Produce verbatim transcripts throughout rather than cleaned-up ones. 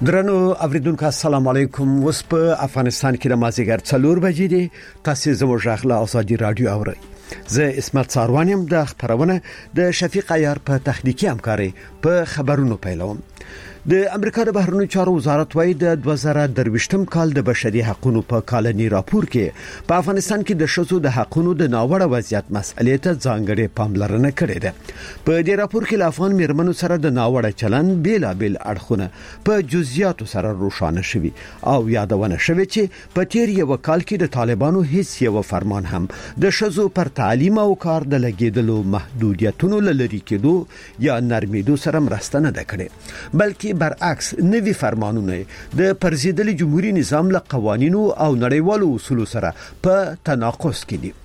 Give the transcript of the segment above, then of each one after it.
درنو اوریدونکو السلام علیکم. اوس په افغانستان کې د مازیګر څلور بجې دي. تاسو زموږ غږ له ازادي رادیو اورئ. زه اسمت ساروانیم د خبرونه د شفیق عیار په تخنیکی همکاري په خبرونو پیلوم. د امریکا د بهرنیو چارو وزارت وايي د دوه زره درویشتم کال د بشري حقوقو په کالني راپور کې په افغانستان کې د شذو د حقوقو د ناوړه وضعیت مسئلې ته ځانګړې پاملرنه کړې ده. په دې راپور کې د افغان میرمنو سره د ناوړه چلن بیلابل اړخونه په جزئیاتو سره روښانه شوي او یادونه شوي چې په تیر یو کال کې د طالبانو هیڅ یو فرمان هم د شذو پر تعلیم او کار د لګیدلو محدودیتونو لری کېدو یا نرمیدو سره مرسته نه کړې، بلکې برعکس نوی فرمانونه د پرزیدلي جمهوریت نظام له قوانینو او نړیوالو اصولو سره په تناقض کې دي.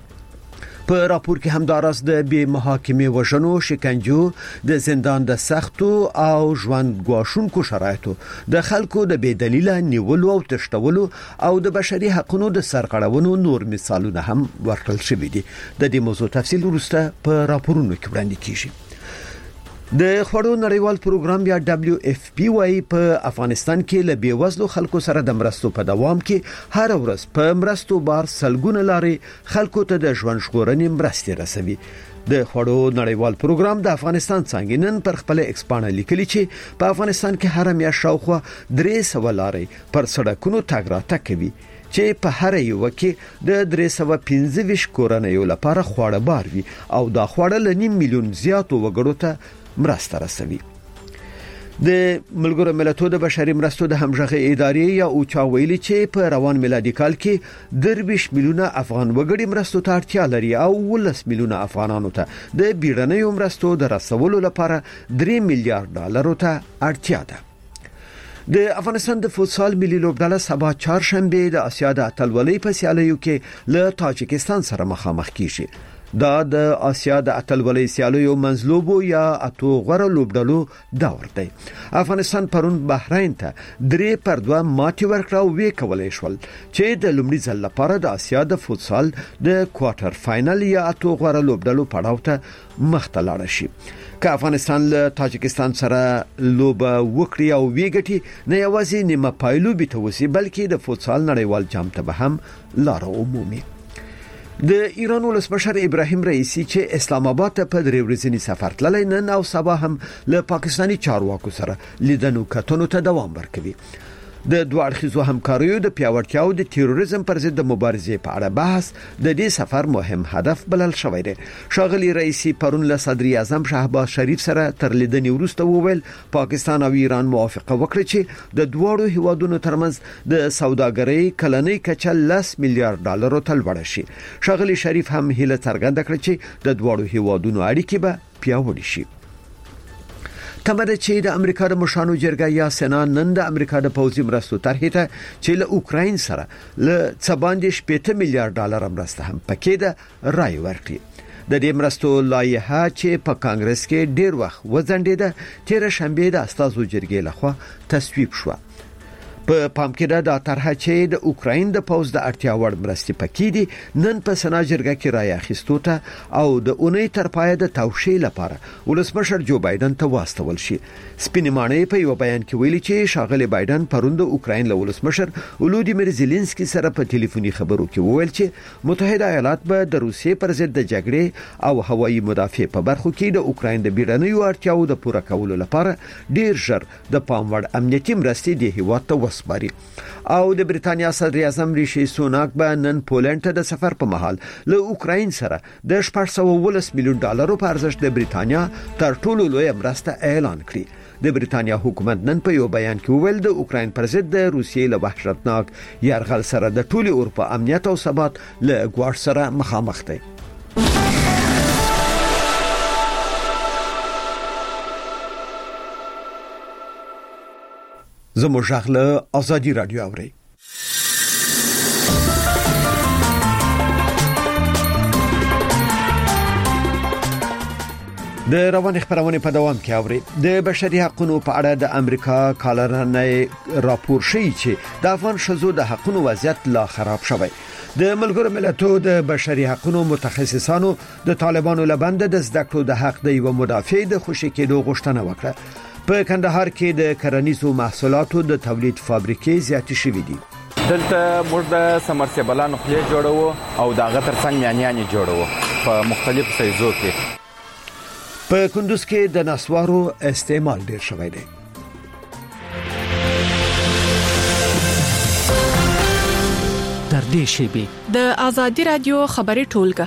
په راپور کې همدارس د بې محاکمې وژنو، شکنجو، د زندان د سختو او ژوند ګواښونکو شرایطو، د خلکو د بې دلیله نیولو او تشتولو او د بشري حقوقو د سرغړونو نور مثالونه هم ورکړل شوي دي. د دې موضوع تفصیل وروسته په راپورونو کې وړاندې کیږي. د خوړو نړیوال پروګرام یا دبليو اف پی وايي په افغانستان کې له بیوزلو خلکو سره د مرستو په دوام کې هر ورځ په مرستو بار سلګونه لارې خلکو ته د ژوند ژغورنې مرستې رسوي. د خوړو نړیوال پروګرام د افغانستان څنګه نن پر خپل ایکسپانه لیکلي چې په افغانستان کې هر میاشت شاوخوا درې سوه لارې پر سړکونو تګ راتګ کوي چې په هر یو کې د درې سوه پنځه ویشت کورنیو لپاره خواړه بار وي او دا خواړه ل نیم میلیون زیاتو وګړو ته مرسته رسوي. د ملګرو ملتونو د بشري مرستو د همغږي ادارې یا اوچا ویلي چې په روان میلادي کال کې درویش میلیونه افغان وګړي مرستو ته اړتیا لري او ولس میلیونه افغانانو ته د بیړنیو مرستو د رسولو لپاره درې میلیارډ ډالرو ته اړتیا ده. د افغانستان د فوتسال ملي لوبډله سبا چهارشنبه د اسیا د اتلولۍ په سیالیو کې له تاجکستان سره مخامخ کیږي. دا د اسیا د اتلولۍ سیالیو منځلوبو یا اتو غوړه لوبډلو دور دی. افغانستان پرون بحرین ته درې پر دوه ماتې ورکړه وی کولای شول چې د لومړي ځل لپاره د اسیا د فوتسال د کوارټر فائنل یا اتو غوړه لوبډلو پړاو ته مخته لاړ شي. که افغانستان له تاجکستان سره لوبه وکړي او ویګټي نه یوازې نیمه پایلوبي ته وسی بلکې د فوتسال نړیوال جام ته به هم لار عمومي. د ایران ولسمشر ابراهیم رئیسی چې اسلام آباد ته په درې ورځنی سفر تللی نن او سبا هم له پاکستانی چارواکو سره لیدنو کتنو ته دوام ورکوي. د دوه اړخیزو همکاریو د پیاوړتیا او د تیروریزم پر ضد د مبارزې په اړه بحث د دې سفر مهم هدف بلل شوی دی. ښاغلي رئیسی پرون له صدر اعظم شهباز شریف سره تر لیدنې وروسته وویل پاکستان او ایران موافقه وکړه چې د دوه هیوادونو ترمنځ د سوداګرۍ کلنۍ کچه لس میلیارډ ډالرو ته لوړه شي. ښاغلي شریف هم هیله څرګنده کړه چې د دوه هیوادونو اړیکې به پیاوړې شي. تمره چې د امریکا د مشرانو جرګه یا سنا نن د امریکا د پوځي مرستو طرحې ته چې له اوکراین سره له څباندې شپږ میلیارډ ډالر مرسته هم پکې ده رای ورکړي. د دې مرستو لایحه چې په کانګرس کې ډیر وخت وځنډېده تیر شنبه د استازو جرګې لخوا تصویب شو. په پام کې دا طرحه چې د اوکراین د پوځ د اړتیا وړ مرستې پکې دي نن په سنا جرګه کې رای اخیستو ته او د اونۍ تر پایه د توشیح لپاره ولسمشر جو بایدن ته واستول شي. سپینمانه په یو بیان کې ویلي چې شاغلي بایدن پرون د اوکراین له ولسمشر ولودیمیر زيلنسکي سره په ټلیفوني خبرو کې وویل چې متحده ایالات به د روسیې پر ضد د جګړې او هوایي مدافع په برخو کې د اوکراین د بیړنیو اړتیاو د پوره کولو لپاره ډیر ژر د پام وړ امنیتي مرستې د هیواد ته وسپاري. او د بریتانیا صدر اعظم ریشي سوناک به نن پولند ته د سفر په مهال له اوکراین سره د شپږ سوه ولس میلیون ډالرو په ارزښت د بریتانیا تر ټولو لوی مرسته اعلان کړي. د بریتانیا حکومت نن په یو بیان کې وویل د اوکراین پر ضد د روسیې له وحشتناک یرغل سره د ټولي اروپا امنیت او ثبات له ګواښ سره مخامخ دی. زموږ غږ له ازادي رادیو اوري. د روان خبرونه په دوام کې اوري. د بشري حقوقو په اړه د امریکا کالرنې راپور شي چې د افغان شذو د حقوقو وضعیت لا خراب شوی. د ملګرو ملتونو د بشري حقوقو متخصصانو د طالبانو لبند د زده کړو د حق د یو مدافع د خوشی کېدو غوښتنه وکړه. په کندهار کې د کرنیزو محصولاتو د تولید فابریکې زیاتې شوې دي. دلته موږ د سمرسیبلانو خلی جوړو او د هغه ترڅنګ میانیانې جوړو په مختلفو سایزو کې. په کندوز کې د نسوارو استعمال ډیر شوی دی. تر دې شیبې د آزادي رادیو خبري ټولګه.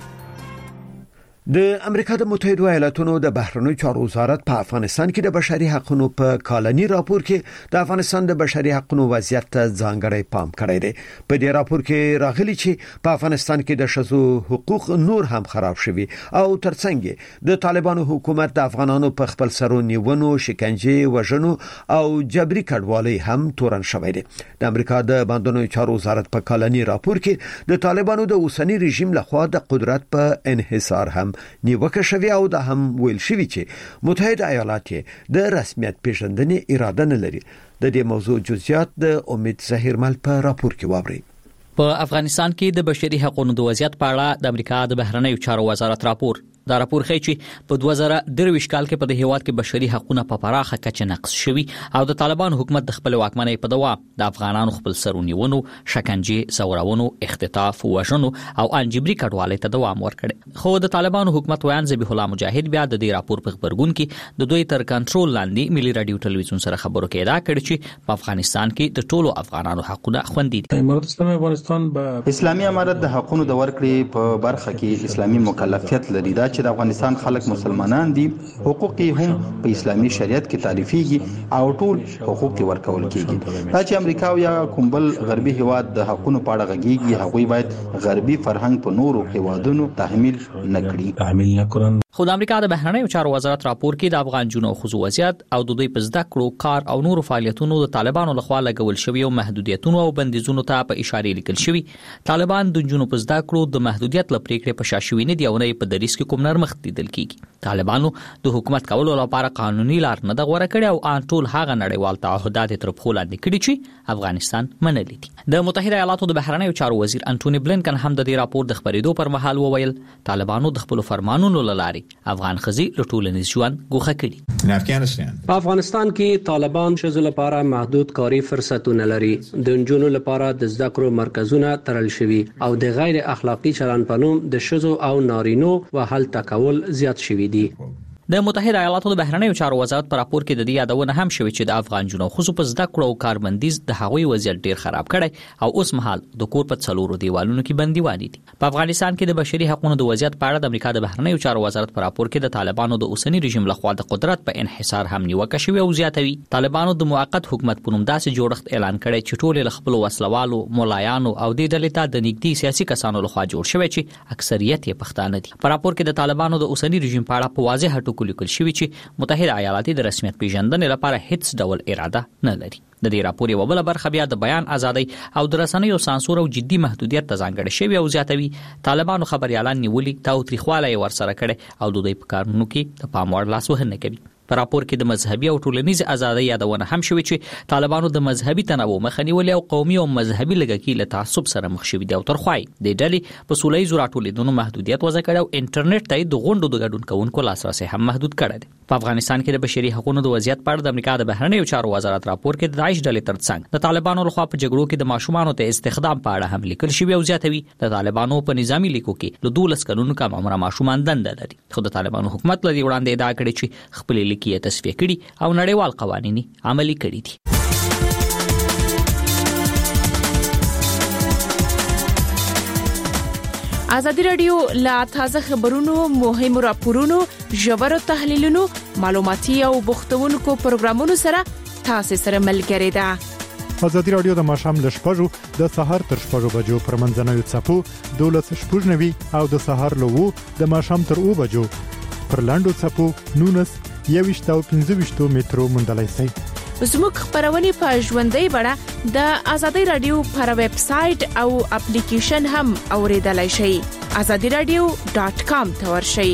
د امریکا د متحده ایالاتونو د بهرنیو چارو وزارت په افغانستان کې د بشري حقوقو په کالني راپور کې د افغانستان د بشري حقوقو وضعیت ته ځانګړی پام کړی دی. په دې راپور کې راغلي چې په افغانستان کې د شذو حقوق نور هم خراب شوي او ترڅنګ د طالبانو حکومت د افغانانو په خپل سرو نیونو، شکنجه، وژنو او جبري کډوالۍ هم تورن شوی دی. د امریکا د بهرنیو چارو وزارت په کالني راپور کې د طالبانو د اوسنی رژیم لخوا د قدرت په انحصار هم نیوکه شوی او د هم ویل شوی چې متحده ایالات د رسمیت پیژندنې اراده نه لري. د دې موضوع جزئیات د امید ظهیرمل په راپور کې واوري. په افغانستان کې د بشري حقوقو د وضعیت په اړه د امریکا د بهرنیو چارو وزارت راپور دا راپور ښیي چې په دوه زره درویشت کال کې په د هیواد کې بشري حقوقونه په پراخه کچه نقض شوي او د طالبان حکومت د خپل واکمنۍ په دوام د افغانانو خپل سرونیونو، شکنجه، زورونو، اختطاف، وژنو او انجبري کډوالۍ ته دوام ورکړي. خو د طالبان حکومت ویان ذبیح الله مجاهد بیا د دې راپور په خبرګون کې د دوی تر کنټرول لاندې ملي رادیو ټلویزیون سره خبرو کې ادعا کړې چې په افغانستان کې د ټولو افغانانو حقوقونه خوندي دي. امارات اسلامي افغانستان به اسلامي امارت د حقوقو د ورکړې په برخه کې اسلامي مکلفیت لري. دا چې د افغانستان خلک مسلمانان دي، حقوق هم په اسلامي شریعت کې تعریفيږي او ټول حقوق ورکول کیږي. دا چې امریکا او یا کوم بل غربي هیواد د حقوقو په اړه غږیږي، هغوی باید غربي فرهنګ په نورو هیوادونو تحمیل نکړي. تحمیل نکړي. خو د امریکا د بهرنیو چارو وزارت راپور کې د افغان جنو خصوصي وضعیت او د دوی په زده کړو، کار او نورو فعالیتونو د طالبانو لخوا لګول شوی او محدودیتونو او بندیزونو ته په اشاره لیکل شوی. طالبان د جنو په زده کړو د محدودیت لپاره په شاشوي نه دی او نه په دریس کې کوم نرمښت لیدل کیږي. طالبانو د حکومت کولو لپاره قانوني لار نه د غوړه کړي او ان ټول هغه نړیوال تعهدات تر په لاندې کړي چې افغانستان منلي دي. د متحده ایالاتو د بهرنیو چارو وزیر انټونی بلنکن هم د دې راپور د خبرېدو پر مهال وویل طالبانو د خپل فرمانونو لاري افغان خزي له ټولنیز ژوند ګوښه کړي. په افغانستان کې طالبان شذو لپاره محدود کاری فرصتونه لري. د نجونو لپاره د زده کړو مرکزونه تړل شوي او د غیر اخلاقی چلن په نوم د شذو او نارینو وهل تکول زیات شوي دي. د متحده ایالاتو د بهرنیو چارو وزارت پر راپور کې د دې یادونه هم شوې چې د افغان جنو خصوصي په زده کړو او کاربندیز د هغوی وضعیت ډیر خراب کړي او اوس مهال د کور په څلورو دیوالونو کې بندیواني دي. په افغانستان کې د بشري حقوقو د وضعیت په اړه د امریکا د بهرنیو چارو وزارت پر راپور کې د طالبانو د اوسنی رژیم لخوا د قدرت په انحصار هم نیوکه شوې او زیاتوي. طالبانو د موقت حکومت په نوم داسې جوړښت اعلان کړی چې ټول خپل وسلوالو، مولایانو او د دلې ته د نږدې سیاسي کسانو لخوا جوړ شوی چې اکثریت یې پښتانه دي. په راپور کې د طالبانو د اوسنی رژیم په اړه په واضح ټکو لیکل شوی چې متحده ایالات د رسمیت پیژندنې لپاره هیڅ ډول اراده نه لري. د دې راپور یو بل برخه بیا د بیان ازادي او د رسنیو سانسور او جدي محدودیت ته ځانګړی شوی او زیاتوي. طالبانو خبريالان نیولي تاوتریخواله ورسره کړي او د دوی په کارونو کې د پام وړ لاس وهنه کوي. په راپور کې د مذهبي او ټولنیز ازادۍ یادونه هم شوې چې طالبانو د مذهبي تنوع مخه نیولې او قومي او مذهبي لږکي له تعصب سره مخ شوي دي او ترخوای د ډلې په سولې زور ټولیدونو محدودیت وضع کړي او انټرنیټ ته د غونډو د ګډون کوونکو لاسرسي هم محدود کړي دي. په افغانستان کې د بشري حقوقو د وضعیت په اړه د امریکا د بهرنیو چارو وزارت راپور کې د داعش ډلې ترڅنګ د طالبانو لخوا په جګړو کې د ماشومانو ته استخدام په اړه هم لیکل شوی او زیاتوي. د طالبانو په نظامی لیکو کې له دولس کلونو کم عمره ماشومان دنده لري. خو د طالبانو حکومت لدی وړاندې ادعا کړې چې خپل لیکي تصفیه کړي او نړیوال قوانین عملي کړي دي. آزادي رادیو لا تازه خبرونو، مهمو راپورونو، ژورو تحلیلونو، معلوماتي او بوختونکو پروګرامونو سره تاسو سره ملګری ده. آزادي رادیو د ماښام له شپږو د سهار تر شپږو بجو پر منځنوي څپو دولس شپږ نوي او د سهار له وو د ماښام تر اوه بجو پر لاندو څپو نونس یويشت او پنځه ویشت مترو موندلای شئ. زموږ خبرونه په ژوندۍ بڼه د آزادي رادیو پر ویب سټ او اپلیکیشن هم اوریدلای شئ. آزادي رادیو ډاٹ کام ته ورشئ.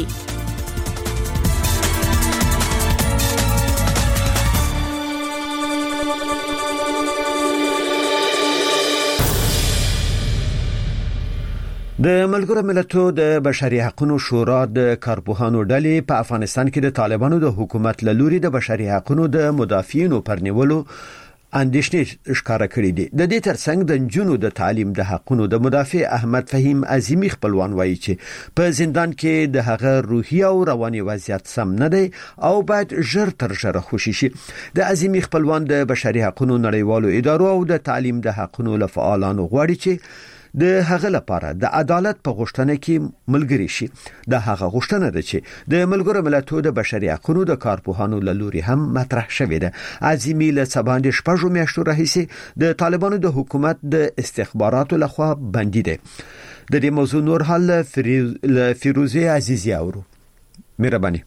د ملګرو ملتونو د بشري حقوقو شورا د کارپوهانو ډلې په افغانستان کې د طالبانو د حکومت له لوري د بشري حقوقو د مدافعینو پر نیولو اندېښنې ښکارا کړې دي. د دې ترڅنګ د نجونو د تعلیم د حقوقو د مدافع احمد فهیم عظیمی خپلوان وایي چې په زندان کې د هغه روحي او رواني وضعیت سم نه دی او باید ژر تر ژره خوشي شي. د عظیمی خپلوان د بشري حقوقو نړیوالو ادارو او د تعلیم د حقوقو له فعالانو غواړي چې د هغه لپاره د عدالت په غوښتنه کې ملګری شي. د هغه غوښتنه ده چې د ملګرو ملتونو د بشري حقوقو د کارپوهانو له لوري هم مطرح شوې ده. عظیمی له سباند شپږو میاشتو راهیسې د طالبانو د حکومت د استخباراتو لخوا بندي ده. د دې موضوع نور حل له فیروزه عزیزی اورو. مهرباني.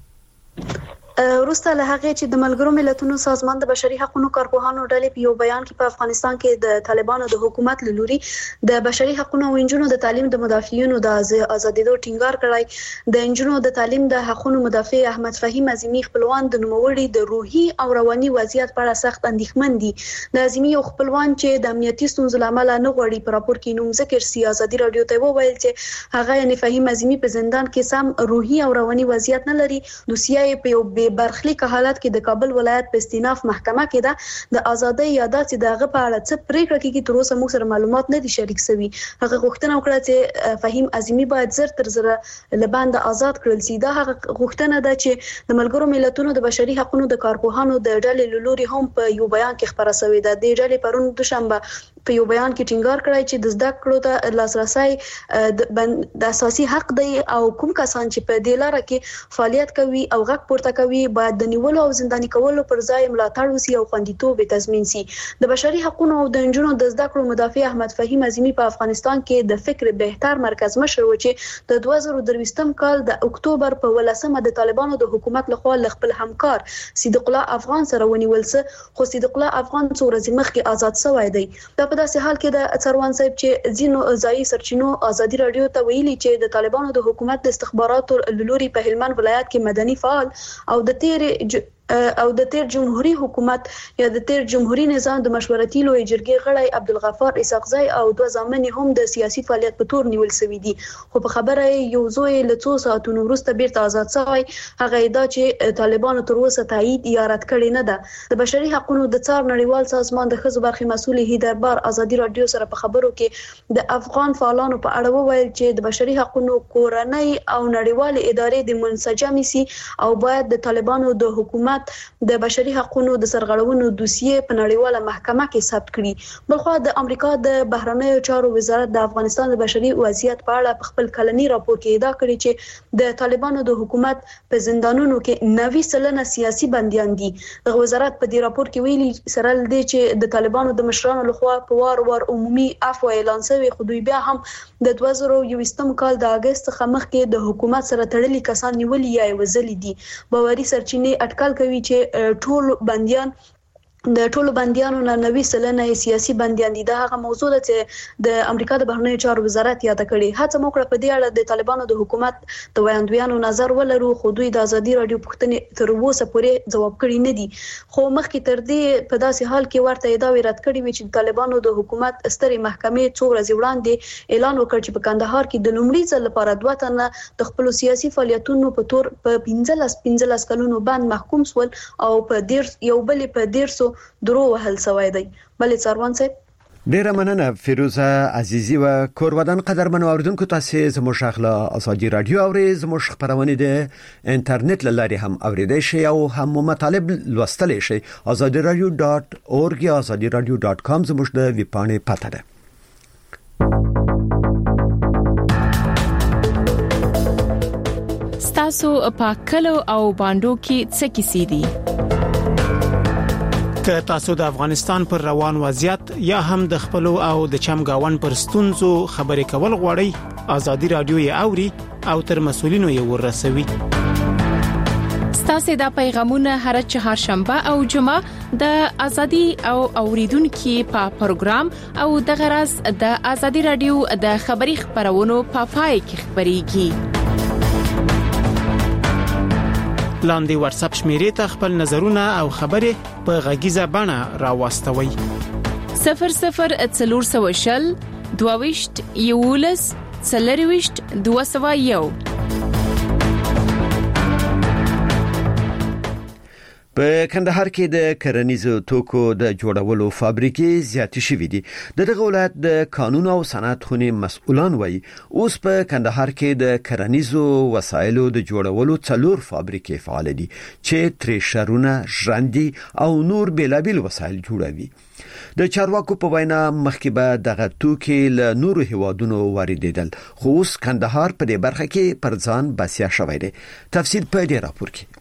وروسته له هغه چې د ملګرو ملتونو سازمان د بشري حقوقو کارپوهانو ډلې په یو بیان کې په افغانستان کې د طالبانو د حکومت له لوري د بشري حقوقو او انجونو د تعلیم د مدافعینو د ازادېدو ټینګار کړی. د انجونو د تعلیم د حقوقو مدافع احمد فهیم عظیمی خپلوان د نوموړي د روحي او رواني وضعیت په اړه سخت اندېښمن دي. د عظیمی او خپلوان چې د امنیتي ستونزو لامل نه غواړي په راپور کې نوم ذکر سي، ازادي رادیو ته وویل چې هغه یعنی فهیم عظیمی په زندان کې سم روحي او رواني وضعیت نه لري. دوسیه په یو بې برخلیک حالت کې د کابل ولایت په استیناف محکمه کې ده. د ازادۍ یاده چې دغه په اړه څه پریکړه کیږي تر اوسه موږ سره معلومات نه دي شریک شوي. هغه غوښتنه وکړه چې فهیم عظیمی باید زر تر زره لبند آزاد کړل شي. دا هغه غوښتنه ده چې د ملګرو ملتونو د بشري حقوقو د کارپوهانو د ډلې لوري هم په یو بیان کې خبره شوې ده. د ډلې پرون دوشنبه په یو بیان کې ټینګار کړی چې د زده کړو ته لاسرسي د اساسي حق دی او کوم کسان چې په دې لاره کې فعالیت کوي او غږ پورته کوي باید د نیولو او زنداني کولو پر ځای ملاتړ وشي او خوندیتوب تضمین شي. د بشري حقوقو او د انجونو د زده کړو مدافع احمد فهیم عظیمی په افغانستان کې د فکر بهتر مرکز مشر و چې د دوه زره درویشتم کال د اکتوبر په ولسمه د طالبانو د حکومت لخوا خپل همکار صدیق الله افغان سره ونیول سه، خو صدیق الله افغان څو ورځې مخکې آزاد شوی دی. دا په داسې حال کې د څروان صاحب چې ځینو ځایي سرچینو ازادي رادیو ته ویلي چې د طالبانو د حکومت د استخباراتو لوري په هلمند ولایت کې مدني فعال او د تیر ج... او د تیر جمهوریت حکومت یا د تیر جمهوریت نظام د مشورتي لوی جرګې غړی عبدالغفار اسحاقزی او دوه زامن هم د سیاسي فعالیت په تور نیول شوی دي. خو په خبره یو زوی له څو ساعتونو وروسته بیرته آزاد شوی. هغه دا چې طالبانو تر اوسه تایید یا رد کړی نه ده. د بشري حقوقو د څار نړیوال سازمان د ښځو برخې مسؤل هیدربار ازادي رادیو سره په خبرو کې د افغان فعالانو په اړه وویل چې د بشري حقوقو کورنۍ او نړیوال ادارې د منسجم سي او باید د طالبانو د حکومت د بشري حقوقو د سرغړونو دوسیه په نړیواله محکمه کې ثبت کړي. بلخو د امریکا د بهرنیو چارو وزارت د افغانستان د بشري وضعیت په اړه په خپل کلنی راپور کې ادعا کړې چې د طالبانو د حکومت په زندانونو کې نوي سلنه سیاسي بنديان دي. د وزارت په دې راپور کې ویلي سره لدی چې د طالبانو د مشرانو لخوا په وار وار عمومي عفو اعلان شوی، خو دوی بیا هم د دوه زره یوویشتم کال د اگست څخه مخکې د حکومت سره تړلي کسان نیولي یا وزلي دي. باوري سرچینې اټکل کوي چې ټول بنديان د ټولو بنديانو نه نوي سلنه سیاسي بنديان دي. دا هغه موضوع ده چې د امریکا د بهرنیو چارو وزارت یاد کړي. هڅه موکړه په دې اړه د طالبانو د حکومت د وړاندوینو نظر ولرو، خو دوی د ازادي رادیو پوښتنې تر اوسه پورې جواب کړی نه دي. خو مخکې تر دې په داسې حال کې ورته ادعا رد کړې وي چې طالبانو د حکومت سترې محکمې څو ورځې وړاندې اعلان وکړ چې په کندهار کې د لومړي ځل لپاره دوه تنه د خپل سیاسي فعالیتونو په تور په پنځلس پنځلس کلونو باندې محکوم شول او په ډیر یو بل په ډیر سو درو وهل سوی دی. بلې څروان صاحب ډیره مننه فیروزه عزیزی و کورودان قدرمن اوریدونکو تاسو زموږ خپل ازادي رادیو او زموږ خبرونه د انټرنیټ لاري هم اوریدئ شئ او هم مطالب لوستلی شئ. ازادي رادیو ډاټ اورګ یا ازادي رادیو ډاټ کام زموږ د ویب پاڼې پته ده. ستاسو په کلو او باندو کې څه کیسې دي؟ که تاسو د افغانستان پر روان وضعیت یا هم د خپل او د چمګاون پر ستونزو خبرې کول غواړئ، ازادي رادیو یې اوري او تر مسولینو یې ورسوي. ستاسو د پیغامونه هر چهارشنبه او جمعه د ازادي او اوریدونکو په پروګرام او د غرض د ازادي رادیو د خبري خبرونو په پای کې خبريږي. لاندې واتس اپ شمیرې ته خپل نظرونه او خبرې په غږیزه بڼه راوستوي. صفر صفر څلور سوه شل دوه ویشت یولس سلریوشت دوه سوه یو. په کندهار کې د کرنیزو توکو د جوړولو فابریکې زیاتې شوې دي. د دغه ولایت د قانون او صنعت خونې مسؤلان وایي اوس په کندهار کې د کرنیزو وسایلو د جوړولو څلور فابریکې فعال دي چې تریشرونه، ژرندې او نور بیلابیل وسایل جوړوي. د چارواکو په وینا مخکې به دغه توکي له نورو هیوادونو واردېدل، خو اوس کندهار په دې برخه کې پر ځان بسیا شوی دی. تفصیل په دې راپور کې.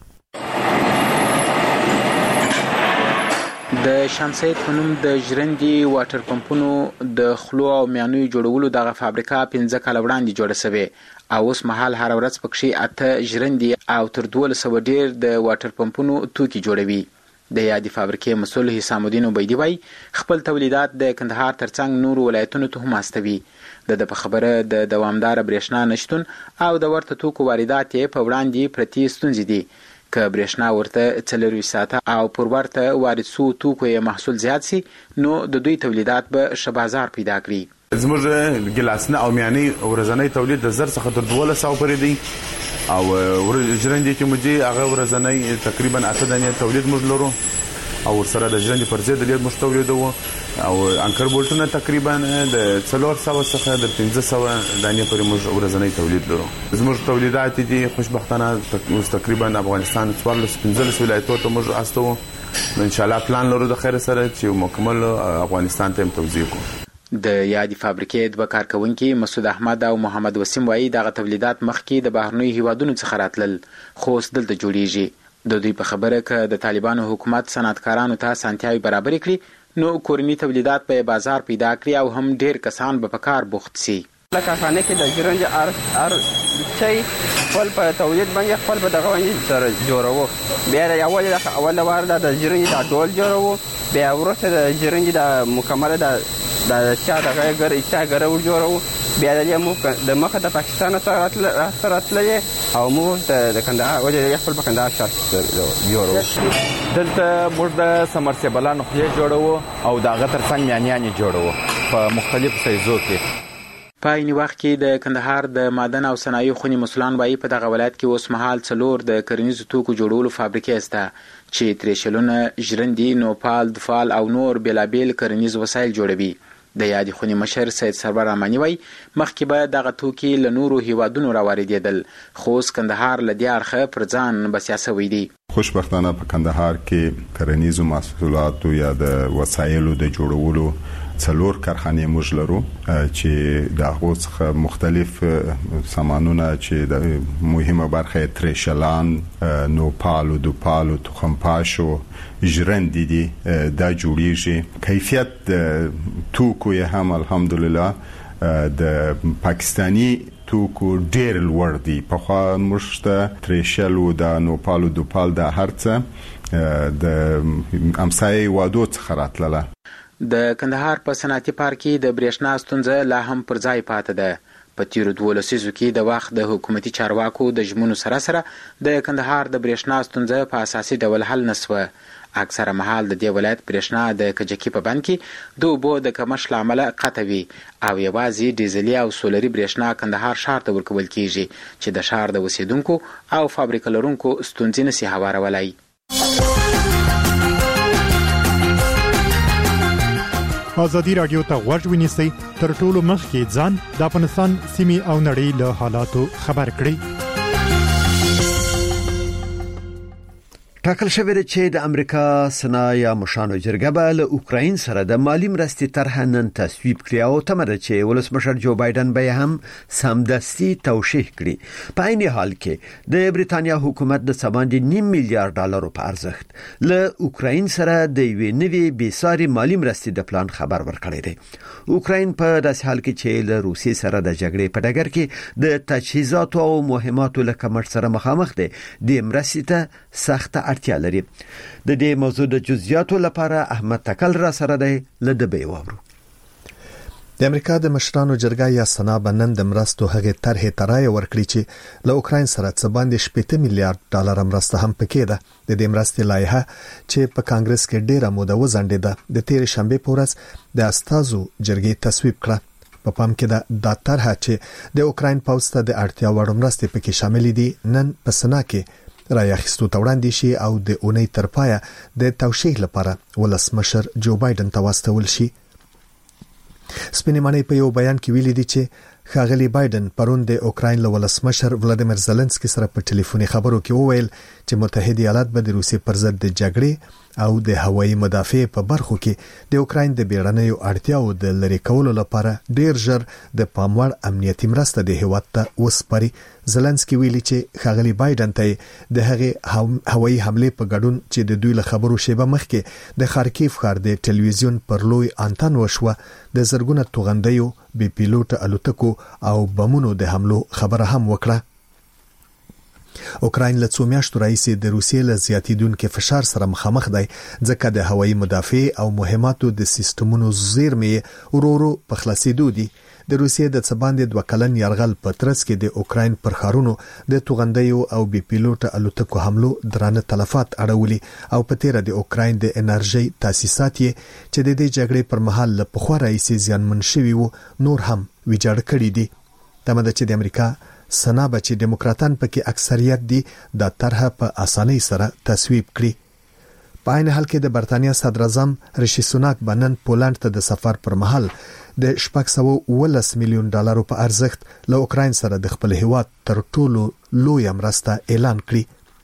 د شمسید په نوم د ژرندې واټر پمپونو د خلو او میانوي جوړولو دغه فابریکه پنځه کال وړاندې جوړه شوې او اوس مهال هر ورځ پکې اته ژرندې او تر دوه سوه ډیر د واټر پمپونو توکي جوړوي. د یادې فابریکې مسؤل حسام الدین عبیدی وایي خپل تولیدات د کندهار ترڅنګ نور ولایتونو ته هم استوي. د په خبره د دوامدار برېښنا نشټون او د ورته توکو واردات په وړاندې پرتی ستونزې دي. که برېښنا ورته څلور ساعته او پر ورته وارد سو توکو یې محصول زیات سي نو د دوی تولیدات به ښه بازار پیدا کړي. زموږ ګلاسنه او میاني ورځنی تولید د زر څخه تر دوه سوه پورې دی او ژرندې چې موږ هغه ورځنی تقریبا اته دانې تولید موږ لرو او سره د ژرندې پر ضد ډېر موږ تولیدوو او انکر بولټونه تقریبا د څلور سوه څخه د پنځه سوه دانې پورې موږ ورځنی تولید لرو. زموږ تولیدات دي خوشبختانه تقریبا افغانستان څوارلس پنځلس ولایتونو ته موږ استوو. ان شاء الله پلان لرو د خیر سره چې مکمل افغانستان ته توزیع کوو. د یادې فابریکې دوه کارکونکي مسعود احمد او محمد وسیم وایي دغه تولیدات مخکې د بهرنیو هیوادونو څخه راتلل خو اوس دلته جوړیږي. د دوی په خبره که د طالبانو حکومت صنعتکارانو ته اسانتیاوې برابرې کړي نو کورني تولیدات به بازار پیدا کړي او هم ډیر کسان به په کار بوخت سي. لکه خانه کې د ژرندې ار ار شي خپل په تولید باندې خپل په دغه باندې سره جوړوو. بیا د اول د اول وار د ژرندې د ډول جوړوو، بیا وروسته د ژرندې د مکمله د د چا دغه ګر ایسا ګرو جوړوو. بیا د مو د مخه د پاکستان سره راتللې او مو د کندهار وجه خپل په کندهار شاه جوړو. دلته موږ د سمرسیبلانو خلې جوړو او دغه ترڅنګ میانیانې جوړو په مختلفو سایزو کې. په عین وخت کې د کندهار د معدن او صنایع خونې مسؤلان وایي په دغه ولایت کې اوس مهال څلور د کرنیزو توکو جوړولو فابریکې شته چې تریشلونه، ژرندې، نوپال، دفال او نور بیلابیل کرنیز وسایل جوړوي. د یادې خونې مشر سید سرور رحماني وایي مخکې به دغه توکي له نورو هیوادونو راواردېدل خو اوس کندهار له دې اړخه پر ځان بسیا شوی دی. خوشبختانه په کندهار کې کرنیزو محصولاتو یا د وسایلو د جوړولو څلور کارخانې موږ لرو چې د هغو څخه مختلف سامانونه چې د مهمه برخه تریشلان، نوپال، دوپال، تخمپاشو، ژرندې دي دا جوړیږي. کیفیت توکو یې هم الحمدلله د پاکستانی توکو ډیر لوړ دي. په خوا موږ ته تریشل او د نوپال او دوپال د هرڅه د امسایي وادو څخه راتلله. د کندهار په صنعتي پارک کې د برېښنا ستونزه لا هم پر ځای پاتې ده. په تیرو دوه لسیزو کې د وخت د حکومتي چارواکو د ژمنو سره سره د کندهار د برېښنا ستونزه په اساسي ډول حل نشوه. اکثره مهال د دې ولایت برېښنا د کجکي په بند کې د اوبو د کمښت له امله قطع وي او یوازې ډیزلي او سولري برېښنا کندهار ښار ته ورکول کیږي چې د ښار د اوسیدونکو او فابریکه لرونکو ستونزې نشي هوارولای. ازادي رادیو ته غوږ ونیسئ تر ټولو مخکې ځان د افغانستان سیمې او نړۍ له حالاتو خبر کړئ. ټاکل شوی دی چې د امریکا سنا یا مشانو جرګه به له اوکراین سره د مالی مرستې طرح نن تصویب کړي او تمه ده چې ولسمشر جو بایدن به هم سمدستي توشیح کړي. په عین حال کې د بریتانیا حکومت د سباندې نیم میلیارډ ډالرو په ارزښت له اوکراین سره د یوې نوې بېساري مالی مرستې د پلان خبر ورکړی دی. اوکراین په داسې حال کې چې له روسیې سره د جګړې په ډګر کې د تجهیزاتو او مهماتو له کمښت سره مخامخ دی، د مرستې ته سخته اړتیا لري. د دې موضوع د جزئیاتو لپاره احمد تکل را سره دی لدبي وورو. د امریکا د مشرانو جرګه یا سنا بنن د مرستو هغه طرحه ترای ورکړي چې له اوکراین سره څه باندې شپږ میلیارډ ډالر مرسته هم پکې ده. د دې مرستې لایحه چې په کانګرس کې ډیره موده وځنډېده د تیر شنبه په ورځ د استازو جرګې تصویب کړه. په پام کې د داتر هڅه د اوکراین پوځ ته د اړتیا وړ مرستې پکې شامل دي. نن په سنا کې رايخستو توړاندې شي او د اونۍ تر پایه د توشیح لپاره ولسمشر جو بایدن ته واستول شي. سپینمانه په یو بیان کې ویلي دي چې ښاغلي بایدن پرون د اوکراین له ولسمشر ولادیمیر زيلنسکي سره په ټلیفوني خبرو کې وویل چې متحده ایالات به د روسیې پر ضد د جګړې او د هوایي مدافع په برخو کې د اوکراین د بیړنیو اړتیاو د لری کولو لپاره ډیر ژر د پاموړ امنیتي مرسته د هیواد ته وسپاري. زيلنسکي ویلي چې ښاغلي بایدن ته د هغې هوایي حمله په ګډون چې د دوی له خبرو شیبه مخکې د خارکیف ښار د ټلویزیون پر لوی انتن وشوه د زرګونه توغندیو بي پیلوټ الوتکو او بمونو د حملو خبره هم وکړه. اوکراین له څو میاشتو راهیسې د روسیې له زیاتیدونکو فشار سره مخامخ دی ځکه د هوایي مدافع او مهماتو د سیستمونو زیرمې ورورو په خلاصېدو دي. د روسیې د څباندې دوه کلن یرغل په ترڅ کې د اوکراین پر ښارونو د توغندیو او بي پیلوټ الوتکو حملو درانه تلفات اړولي او په تیر د اوکراین د انرژي تاسیسات چې د دې جګړې پر مهال له پخوا راهیسې زیانمن شوي وو نور هم ویجاړ کړي دي. تمه ده چې د امریکا سنا به چې دیموکراتان پکې اکثریت دي د طرحه په اسانۍ سره تصویب کړي. په عین حال کې د برتانیا صدر اعظم ریشي سوناک بنن پولند ته د سفر پر مهال د شپږ سوه اوولس میلیون ډالرو په ارزښت له اوکراین سره د خپل هیواد تر ټولو لوی مرسته اعلان کړي.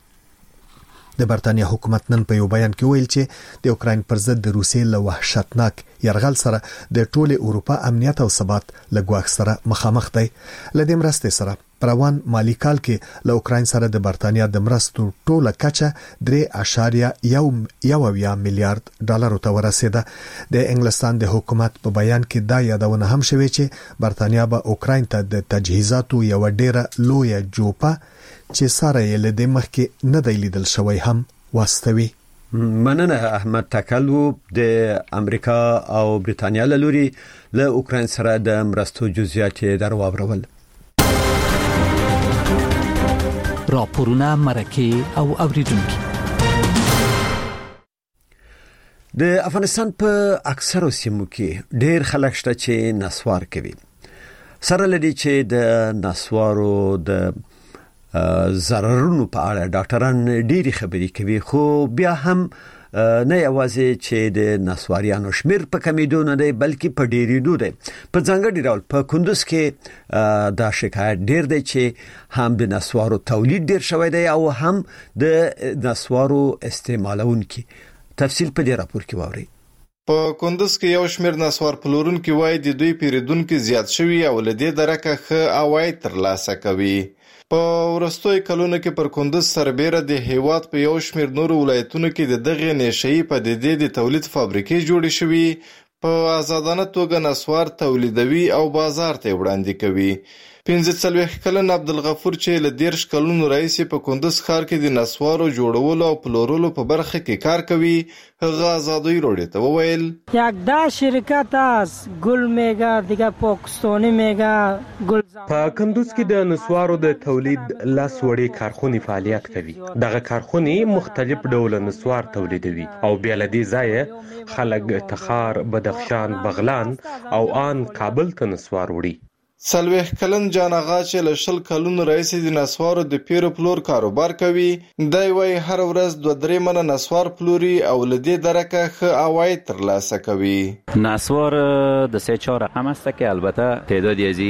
د برتانیا حکومت نن په یو بیان کې ویل چې د اوکراین پر ضد د روسیې له وحشتناک یرغل سره د ټوله اروپا امنیت او ثبات له ګواښ سره مخامخ دی. لدې مرستې سره پروان مالی کال کې له اوکراین سره د برتانیا د مرستو ټوله کچه درې اعشاریه یو یو میلیارډ ډالرو ته ورسېده. د انګلستان د حکومت په بیان کې دا یادونه هم شوې چې برتانیا به اوکراین ته د تجهیزاتو یو ډیره لویه جوپه چې سره یې له دې مخکې نه دی لیدل شوی هم واستوي. مننه احمد تکلو. د امریکا او برتانیا له لوري له اوکراین سره د مرستو جزئیات درواورول. راپورونه مرکه او اوریدونکو. د افغانستان په اکثرو سیمو کې ډېر خلک شته چې نسوار کوي. سره لدی چې د نسوارو د ضررونو په اړه ډاکټران ډېری خبرې کوي، خو بیا هم نه یوازې چې د نسواریانو شمیر په کمیدو نه دی بلکې په ډېریدو دی. په ځانګړي ډول په کندوز کې دا شکایت ډېر دی چې هم د نسوارو تولید ډېر شوی دی او هم د نسوارو استعمالونکي. تفصیل په دې راپور کې واورئ. په کندوز کې یو شمیر نسوار پلورونکي وایي د دوی پیریدونکو زیات شوي او لدې درکه ښه عواید ترلاسه کوي. په ورستوي کلونو کې پر کندوز سربېره د هیواد په یو شمیر نورو ولایتونو کې د دغه نشئی پدیدې د تولید فابریکې جوړې شوې، په آزادانه توګه نسوار تولیدوي او بازار ته وړاندې کوي. پنځه څلوېښت کلن عبدالغفور چې له دیرش کلونو راهیسې په کندوز ښار کې د نسوارو جوړولو او پلورلو په برخه کې کار کوي، هغه آزادی روډ ته وویل یک ده شرکت است، گل میگه دیگه پاکستانی میگه گل. په کندوز کې د نسوارو د تولید لاس وړي کارخونې فعالیت کوي. دغه کارخونې مختلف ډول نسوار تولیدوي او بیا له دې ځایه خلک تخار، بدخشان، بغلان او آن کابل ته نسوار وړي. څلوېښت کلن جان آغا چې له شل کلونو راهیسې د نسوارو د پیرو پلور کاروبار کوي، دی وایي هر ورځ دوه درې منه نسوار پلوري او له دې درکه ښه عواید ترلاسه کوي. نسوار د سه چهار رقم است که البته تعداد یزي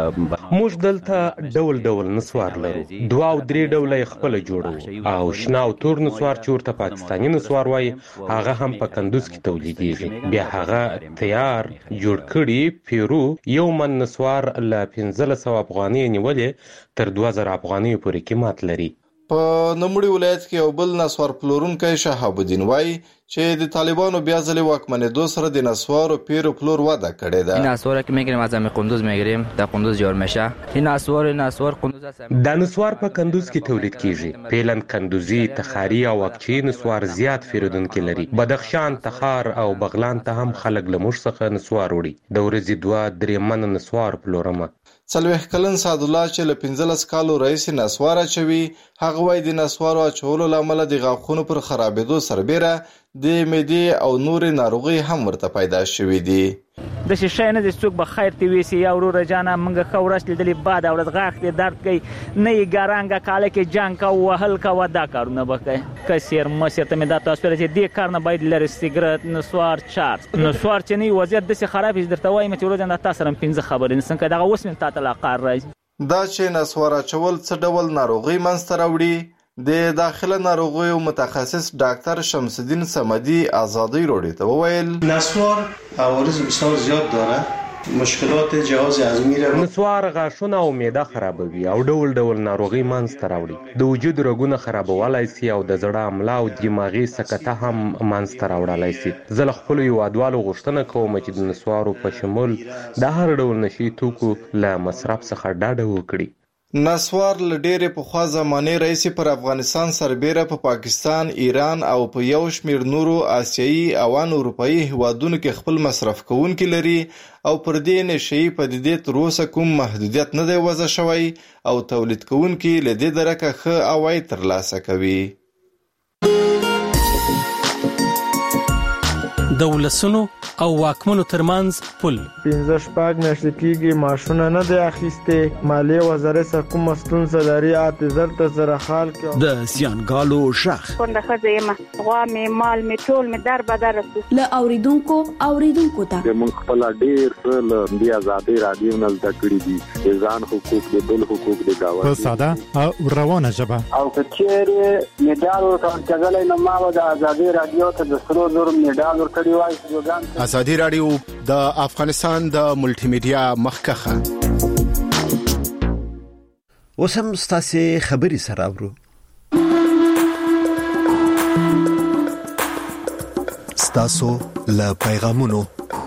موږ دلته ډول ډول نسوار لرو، دوه او درې ډوله خپل جوړو او شنه او تور نسوار چې ورته پاکستاني نسوار وایي هغه هم په کندوز کې تولیدېږي. بیا هغه تیار جوړ کړي پیرو یو من نسوار له پنځه سوه افغانۍ نیولې تر دوه زره افغانۍ پورې قیمت لري. په نوموړي ولایت کې یو بل نسوار پلورونکی شهاب الدین وایي چې د طالبانو بیا ځلې واکمنېدو سره د نسوارو پیرو پلور وده کړې ده. این نسوار که میگیریم از همین قندوز میگیریم، در قندوز جور میشه. این نسوار نسوار قندوز است. دا نسوار په کندوز کې تولید کیږي. پیلن کندوزي، تخاری او اقچی نسوار زیات پیرودونکي لري. بدخشان، تخار او بغلان ته هم خلک له موږ څخه نسوار وړي. د ورځې دوه درې منه نسوار پلورمه. څلوېښت کلن سعدالله چې له پنځلس کالو راهیسې نسوار اچوي، هغه وایي د نسوارو اچولو له امله د غاښونو پر خرابېدو سربېره د معدې او نورې ناروغي هم ورته پیدا شوې دي. د شې نه د څوک به خیر تی ویسي یا ورور جانا منګه خورش لیدلې بعد اورز غاخ دې درد کوي نه یې ګارانګه کاله کې جنگ کا وهل کا ودا کارونه وکړي کسیر مسیر ته مې دا تاسو چې دې کار نه باید لری سیګریټ نسوار چارج نسوار چې نه وضعیت د خراب هیڅ درته وایي مې ورځ نه تاسو رم پنځه خبرې نسن کدا اوس من تاسو لا قار راځي. دا چې نسوار چول څه ډول ناروغي منځته راوړي د داخله ناروغیو متخصص ډاکټر شمس الدین صمدی آزادی روډي ته وویل نسوار عوارض بسیار زیاد داره، مشکلات جهاز هضمی را نسوار غاښونه او معده خرابوي او ډول ډول ناروغي منځته راوړي. د وجود رګونه خرابولای شي او د زړه عمله او دماغي سکته هم منځته راوړلای شي. زه له خپلو هیوادوالو غوښتنه کوم چې د نسوارو په شمول د هر ډول نشي توکو له مصرف څخه ډډه وکړي. نسوار له ډېرې پخوا زمانې راهیسې پر افغانستان سربیره په پا پاکستان، ایران او په یو شمېر نورو آسیایي او ان اروپایي هیوادونو کې خپل مصرف کوونکي لري او پر دې نشهیي پدیدې تر اوسه کوم محدودیت نه دی وضع شوی او تولید کوونکي له دې درکه ښه عواید ترلاسه کوي. د ولسونو او واکمنو ترمنځ پل پنځه شپږ میاشتې کېږي معاشونه نه دی اخیستې. مالیې وزارت څخه کومه ستونزه لري اته زر ته سره حال کې د زیانګالو شخ څنګه ښځه یم غوا مې مال مې ټول مې در بدر رسو له اوریدونکو اوریدونکو ته موږ خپل ډېر څه له دې آزادۍ رادیو نه زده کړي دي د ځان حقوق د بل حقوق د گاوند په ساده او روانه ژبه او کچېره میډال ورکړل کېدلای نو ما د آزادۍ رادیو ته د سرو زر میډال ورکړی. آزادی رادیو د افغانستان د ملټي میډیا مخکخه وسم ستاسو خبري سره اورو. ستاسو له پیغامونو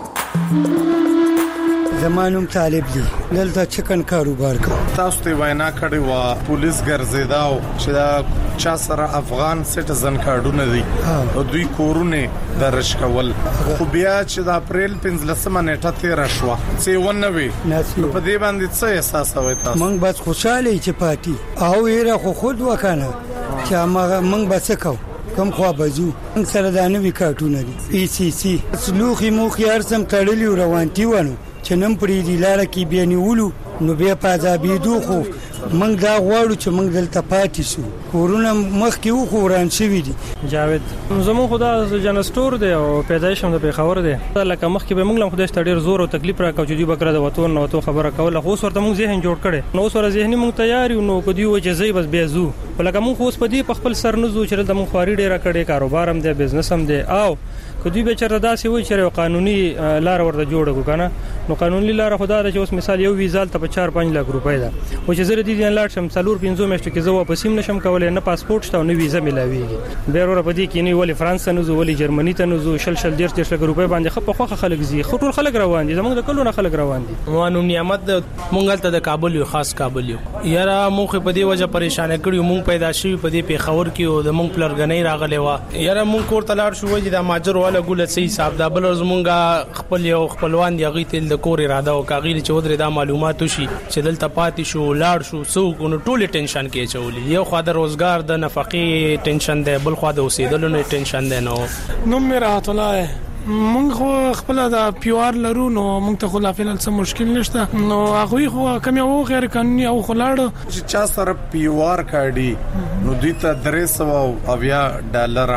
زمانوم طالب دی دلته چکن کاروبار کوم. تاسو ته وینا کړی و پولیس ګرځیداو چې دا چا سره افغان سټیزن کارډونه دي او دوی کورونه درش کول خو بیا چې د اپریل پنځلسمه نیټه تیر شو څه ونوي په دې باندې څه احساس وای تاسو؟ مونږ بس خوشاله چې پاتې او یې خو خود وکنه چې مونږ بس کو کم خو بازو سره د نوې کارټونه دي پی سی سی سلوخي موخي ارسم تړلی روانتي ونه چې نن پرې دی لار کې بیا نیولو نو بیا پازابې دوه خو موږ دا غواړو چې موږ دلته پاتې شو. کورونه مخکې وو خو وران شوي دي. جاوید زموږ خدا جنستور دی او پیدایش هم د پیښور دی. لکه مخکې به موږ هم خدای ستړي ډیر زور او تکلیف راکاو چې دوی بکره د وطن نو تو خبره کوله خو اوس ورته موږ ذهن جوړ کړي نو اوس ور ذهني موږ تیار یو نو کدی و چې زی بس بیا زو ولکه موږ اوس په دې په خپل سر نه زو چې د موږ خواري ډیره کړي کاروبار هم دی بزنس هم دی او کدی به چرته داسې وي چې قانوني لار ورته جوړ کو کنه نو قانوني لار خدا د اوس مثال یو ویزال ته په چار پنځه لک روپۍ ده او چې زره دي نه لاړ شم څلور پنځه میاشتې کې زه واپس هم نشم کولای نه پاسپورت شته نه ویزه ملاويږي بیا ور په دې کې نه ولی فرانس نه زو ولی جرمني ته نه زو شل شل ډیر ډیر لک روپۍ باندې خپ خوخه خلک زی خطر خلک روان دي زمونږ د کلو نه خلک روان دي. موانو نعمت مونږ ته د کابل یو خاص کابل یو یاره مونږ په دې وجه پریشان کړیو مونږ پیدا شوی په دې پیښور کې او د مونږ پلرګنۍ راغلی و یاره مونږ کور تلار شو چې د ماجر والا ګول سي حساب د بل زمونږ خپل یو خپلوان دی غي تل د کور اراده او کاغیر چې ودرې دا معلومات وشي چې دلته پاتې شو لاړ شو سو کو ټول ټینشن کې چولې یو خو د روزګار د نفقې ټینشن دی بل خو د اوسېدلو نه ټینشن دی. نو نو مې راحت الله مونږ خو خپل د پیوار لرو نو مونږ ته خلافین څه مشکل نشته نو هغه خو کم یو غیر قانوني او خلاړ چې چا سره پیوار کاډي نو دوی ته درې سو او بیا ډالر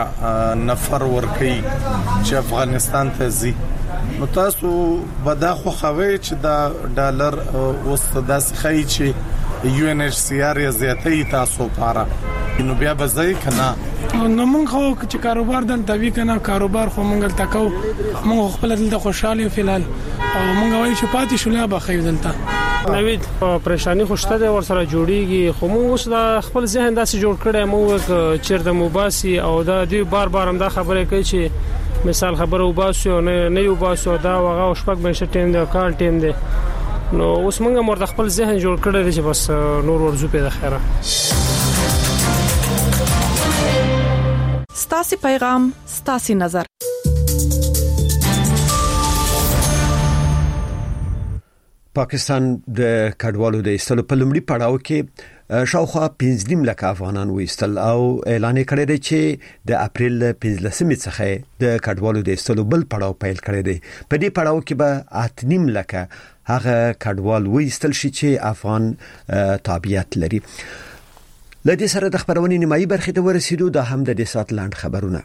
نفر ورکي چې افغانستان ته ځي نو تاسو بدا خو خوي چې دا ډالر اوس داسې خای چې یو ان ایچ سی آر زیاتې تاسو لپاره نو بیا به ځای کنه نو موږ خو چې کاروبار دلته وی کنه کاروبار خو موږ تکو موږ خپل دلته خوشاله فلال او موږ وایو چې پاتې شولې به خیر دلته نوید پریشانی خوشته ده ور سره جوړیږي خو موږ اوس د خپل ذهن داسې جوړ کړی موږ چیرته موباسي او دا دی بار بار هم دا خبره کوي چې مثال خبره وباسو نه نه وباسو دا وغه شپږ مېشه ټیم دی کال ټیم دی نو اوس موږ مرته خپل ذهن جوړ کړی چې بس نور ورزو په خیره. ستاسو پیغام ستاسو نظر پاکستان د کډوالو د ایستلو په لومړي پړاو کې شاوخوا پنځه لک افغانان وېستل او اعلان کړی دی چې د اپریل پنځلسمې څخه د کډوالو د ایستلو بل پړاو پیل کړی دی. په دې پړاو کې به اته لک هغه کډوال وېستل شي چې افغان تابعیت لري. لدې سره د خبرونې نیمایي برخې ته ورسېدو. دا هم د دې سات لاند خبرونه.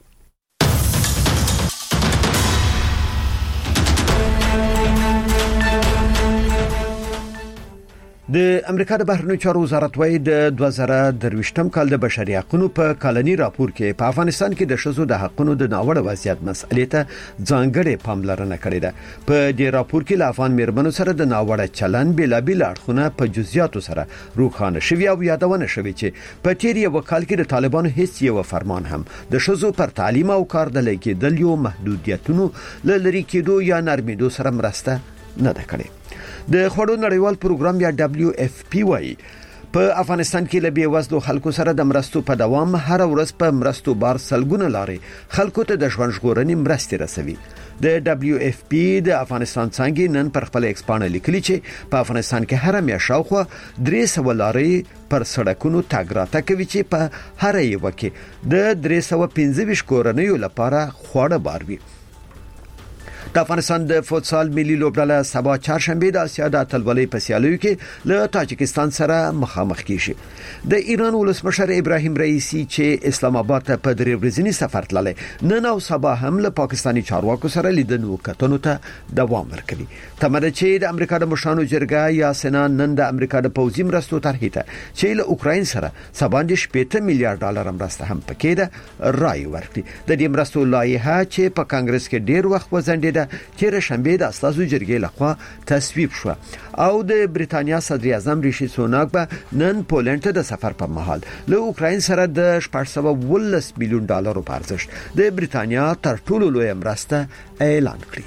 د امریکا د بهرنیو چارو وزارت وايي د دوه زره درویشتم کال د بشري حقوقو په کلني راپور کې په افغانستان کې د ښځو د حقوقو د ناوړه وضعیت مسلې ته ځانګړې پاملرنه کړې ده. په دې راپور کې ل افغان میرمنو سره د ناوړه چلن بېلابېل اړخونه په جزئیاتو سره روښانه شوي او یادونه شوي چې په تیر یو کال کې د طالبانو هیڅ یو فرمان هم د ښځو پر تعلیم او کار د لګیدل یو محدودیتونو لری کېدو یا نرمیدو سره مرسته نه ده کړې. د خوړو نړیوال پروګرام یا دبليو اف پی وايي په افغانستان کې لبي وزدو خلکو سره د مرستو په دوام هر ورځ په مرستو بار سلګونه لاري خلکو ته د ژوند ژغورنې مرستې رسوي. د دبليو اف پی د افغانستان څنګه نن پر خپل ایکسپانه لیکلي چې په افغانستان کې هر میاشت شاوخوا درې سوه لاري پر سړکونو تګ راتګ کوي چې په هر یو کې د درې سوه پنځه ویشت کورنیو لپاره خواړه بار وي. د افغانستان د فوتسال ملي لوبډله سبا چهارشنبه د اسیا د اتلولۍ په سیالیو کې له تاجکستان سره مخامخ کیږي. د ایران ولسمشر ابراهیم رئیسی چې اسلام آباد ته په درې ورځنی سفر تللی نن او سبا هم له پاکستاني چارواکو سره لیدنو کتنو ته دوام ورکوي. تمره چې د امریکا د مشرانو جرګه یا سنا نن د امریکا د پوځي مرستو طرحې ته چې له اوکراین سره سبا د شپږ میلیارډ ډالر مرسته هم پکې ده رائے ورکړي. د دې مرستو لایحه چې په کانګرس کې ډیر وخت وزنډیده تیر شنبه د اساسو جرګې لخوا تصویب شو او د بریتانیا صدر اعظم ریشي سوناک به نن پولند ته د سفر په مهال له اوکراین سره د شپږ سوه ولس میلیون ډالر په ارزښت د بریتانیا تر ټولو لوی مرسته اعلان کړی.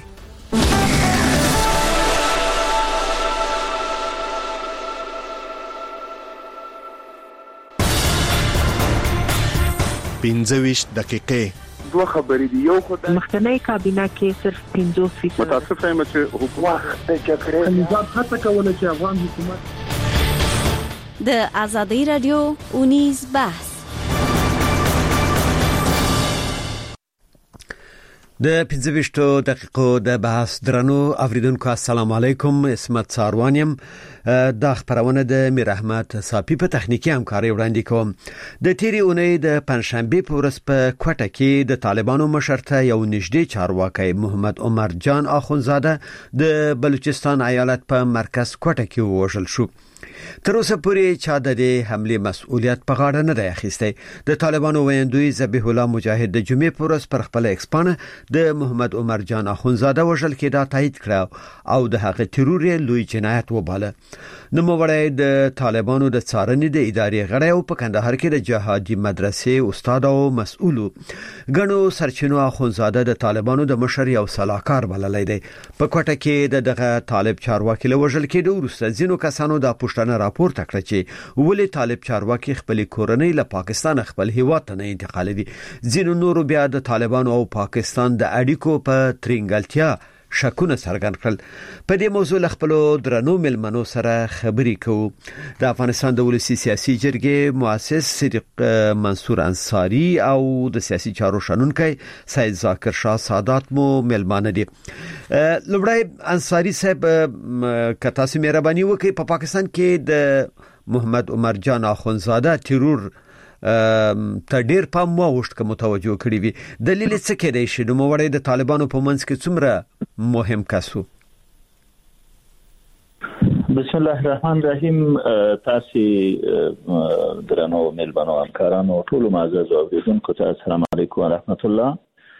پنځه ویشت دقیقې دوه خبرې دی. یو خدای مخکنی کابینه کې صرف پنځوس فیصد متاسف یم چې حکومت د جګړې نظام هڅه کوله چې افغان حکومت د ازادي رادیو اونیز بحث د پنځه ویشتو دقیقو د بحث درنو اوریدونکو السلام علیکم. اسمت ساروانیم د خبرونه د میر احمد صافی په تخنیکی همکاري وړاندې کوم. د تیری اونۍ د پنځشنبه په ورځ په کوټه کې د طالبانو مشرته یو نږدې چارواکي محمد عمر جان اخونزاده د بلوچستان ایالت په مرکز کوټه کې ووژل شو. تر اوسه پورې چا د دې حمله مسؤلیت په غاړه نه دی اخیستی. د طالبانو ویندوی ذبیح الله مجاهد د جمعې په ورځ پر خپل ایکسپانه د محمد عمر جان اخونزاده وژل کېدا تایید کړ او د هغه ترور لوی جنایت وباله. نوموړی د طالبانو د څارنې د ادارې غړی او په کندهار کې د جهادي مدرسې استاد او مسؤل غنو سرچینو اخونزاده د طالبانو د مشر یو صلاحکار بللی دی. په کوټه کې د دغه طالب چارواکي له وژل کېدو وروسته ځینو کسانو د پښتنه راپور تکړه چې ولې طالب چارواکي خپل کورنۍ له پاکستان خپل هیواد ته نه انتقالوي. ځینو نورو بیا د طالبانو او پاکستان د اړیکو په ترنګلتیا شکونه څرګند کړل. په دې موضوع له خپل درنو ملمنو سره خبرې کوو. د افغانستان د ولسی سیاسي جرګې مؤسس صدیق منصور انصاری او د سیاسي چارو شنونکي سید ذاکر شاه سادات مو ملمانه دي. لومړی انصاری صاحب کتا سي مهرباني وکړئ په پا پاکستان کې د محمد عمر جان اخونزاده ترور ته ډیر پام واوښت که متوجه کړی وي. دلیل څه کېدای شي؟ نوموړی د طالبانو په منځ کې څومره مهم کس و؟ بسم الله الرحمن الرحیم. تاسو درنو ملمنو همکارانو ټول معزز اوریدونکو ته السلام علیکم و رحمت الله.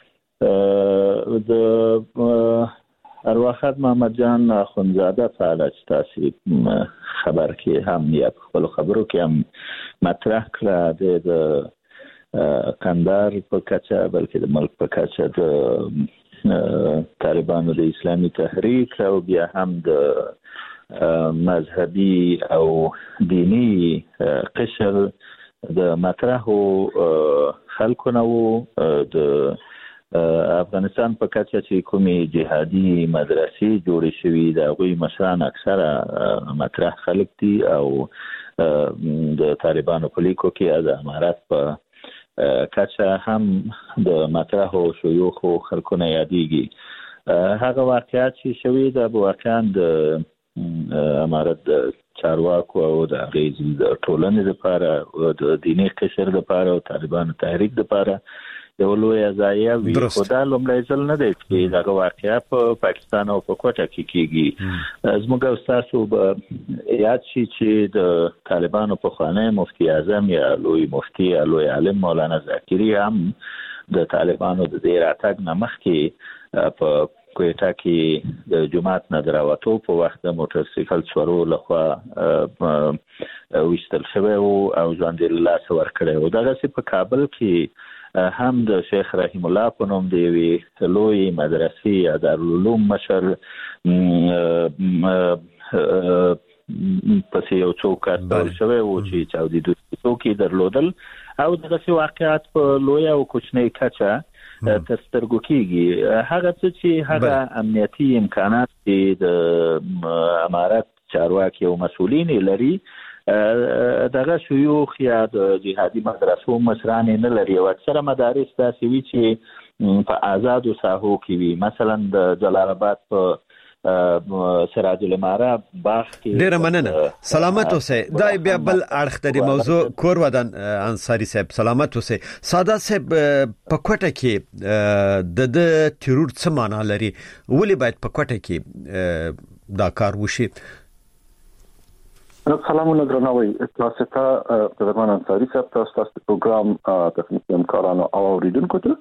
د ارواحات محمد جان اخونزاده فعال تاسو خبر کې هم یا خپل خبرو کې هم مطرح کړه د کندهار په کچه بلکې د ملک په کچه د طالبانو د اسلامي تحریک او بیا هم د مذهبي او دینی قشر د مطرحو خلکو نو د افغانستان په کچه چې کومې جهادي مدرسې جوړې شوې د هغوی مشران اکثره مطرح خلک دي او د طالبانو په لیکو کې د امارات په کچه هم د مطرح او شيوخ خلکو نه یادېږي. هغه واقعیت چې شوی د واقعا د امارات د چارواکو او د غیز د ټولنې لپاره او د دیني قشر لپاره او طالبانو تحریک لپاره یو لوی ضایعه وي. خو دا لومړی ځل نه دی چې دا واقعیا په پاکستان او په کوټه کې کیږي. زموږ استادو به یاد شي چې د طالبانو په خانه مفتی اعظم یا لوی مفتی یا لوی عالم مولانا زاکری هم د طالبانو د دې راتګ نه مخکې په کوټه کې د جماعت نه دراوته په وخت د موټر سایکل سوارو لخوا وشتل شوی او ځان د لاس ورکړی و. دغه سي په کابل کې هم د شیخ رحیم الله په نوم دی وی لوی مدرسې یا دارالعلوم مشر په یو څوک تل شوی و چې چاودي د څوکي درلودل او دغه سي واقعیت په لوی او کوچنی کچه تسترګو کیږي. هغه څه چې هغه امنیتي امکانات د امارات چارواکي او مسؤلین لري دغه شيوخ یا د جهادي مدرسو مشران نه لري. او اکثره مدارس داسې وي چې په آزادو ساحو کې وي. مثلا د جلال آباد په سراج الاماره باغ کې. ډیر مننه. سلامت اوسئ. دا بیا بل اړخ د موضوع کور ودان انصاری صاحب سلامت اوسئ. ساده صاحب په کوټه کې د د ترور څه معنا لري؟ ولې باید په کوټه کې دا کار وشي؟ سلامونه درنوي. تاسو ته قدرمن انصاری صاحب تاسو د پروګرام تخنیکی همکارانو او اوریدونکو ته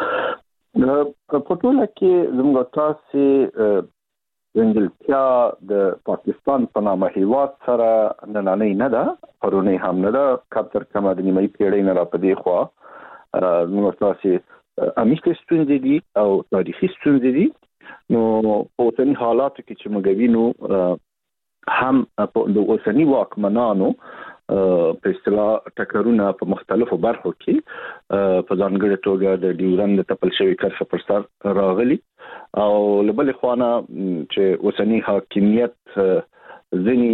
په ټول کې زموږ تاسو انګلتیا د پاکستان په نامه هیواد سره نننۍ نه ده، پرونی هم نه ده، کابتر کما د نیمه پیړۍ نه را پدې خوا موږ تاسو امیشته ستونزې دي او تاریخي ستونزې دي. نو په اوسني حالاتو کې چې موږ وینو هم د اوسني واکمنانو په اصطلاح ټکرونه په مختلفو برخو کې په ځانګړي توګه د ډیورند تپل شوی کرښه پر سر راغلي او لبل خوانه چې اوسني حاکمیت ځنی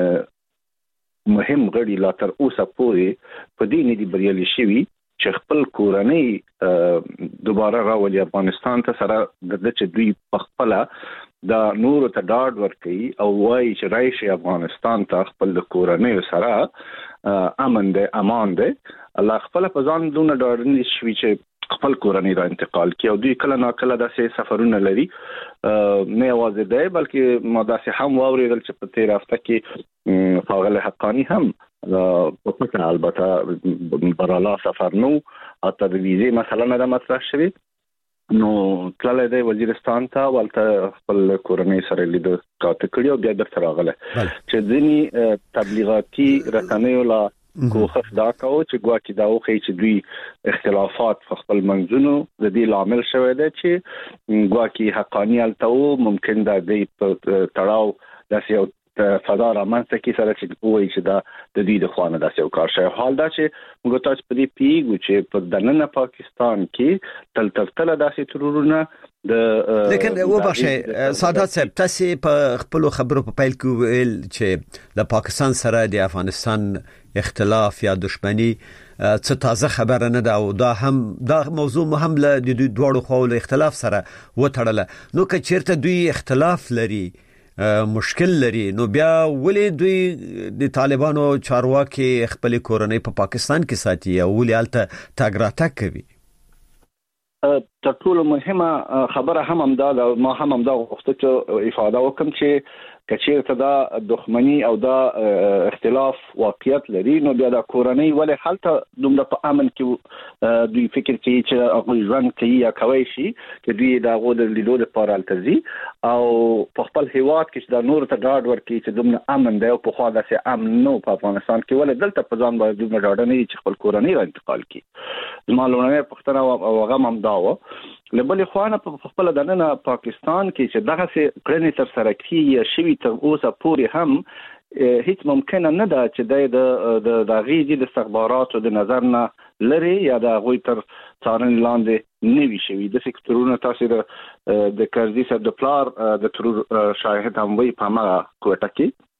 مهم غړي لا تر اوسه پورې په دې نه دی بریالي شوی چې خپل کورنۍ دوباره راولي افغانستان ته سره د چې دوی په خپل دا نور ته ډاډ ورکړي او وایي چې راشي افغانستان ته خپل کورنۍ سره امن ده امان ده. الله خپل په ځان دونه ډاډ نشوي چې خپل کورنۍ را انتقال کړي او دوی کله نا کله داسې سفرونه لري نه یوازې ده بلکې ما داسې هم واورېدل چې په تیر هفته کې فاغله حقانی هم په پټه البته برالا سفر نو اته د ویزې مثلا نه مطرح شوی نو تللی دی وزیرستان ته ولته خپل کورنۍ سره لید کاته کړی او بیا درته راغله چې ځینی تبلیغاتي رسنیو لا کوخه دا کاو چې ګواکې دا وخی چې دوی اختلافات په خپل منځونو د دې لامل شوی دی چې ګواکې حقانیت ته ممکن دا دی په تړاو داسې یو فضا رامنځته کی سره چې وایي چې دا د دې د خوانه داسې یو کار شوی. حال دا چې موږ تاسو په دې پیګو چې په دننه پاکستان کې تل تل تل داسې ترورونه د لیکن وبخښه سعادت صاحب تاسو په خپل خبرو په پیل کې ویل چې د پاکستان سره د افغانستان اختلاف یا دښمنی څه تازه خبره نه ده او دا هم دا موضوع هم له د دوی دوړو خو له اختلاف سره وټړله. نو که چیرته دوی اختلاف لري مشکل لري نو بیا ولې دوی د طالبانو چارواکي خپل کورنۍ په پاکستان کې ساتي او ولې الته تاګراته کوي؟ تر ټولو مهمه خبره هم هم دا ما هم هم دا غوښته چې افاده وکم چې کچیرته دا دښمنی او دا اختلاف واقعیت لري نو بیا دا کورنۍ ولې حالته دومره په امن کې دوی فکر کوي چې هغه ځان کوي یا کوي شي چې دوی دا غو د لیدو لپاره التزي او په خپل هیواد کې دا نور ته ډاډ ورکړي چې دومره امن دی او په خوا داسې امن نو په افغانستان کې ولې دلته په ځان باندې دومره ډاډ نه چې خپل کورنۍ را انتقال کړي. زما لومړنۍ پوښتنه او هغه هم دا و لبل خوانه په خپل دننه پاکستان کې چې دغه څه کړنې تر سره کیږي شوی تر اوسه پورې هم هیڅ ممکن نه ده چې د د غیږي د استخباراتو د نظر نه لري یا د غوي تر څارنې لاندې نه وي شوی. د سکتورونو تاسو د د کرزي سره د پلار د ترور شاهد هم وي په ما کوټه کې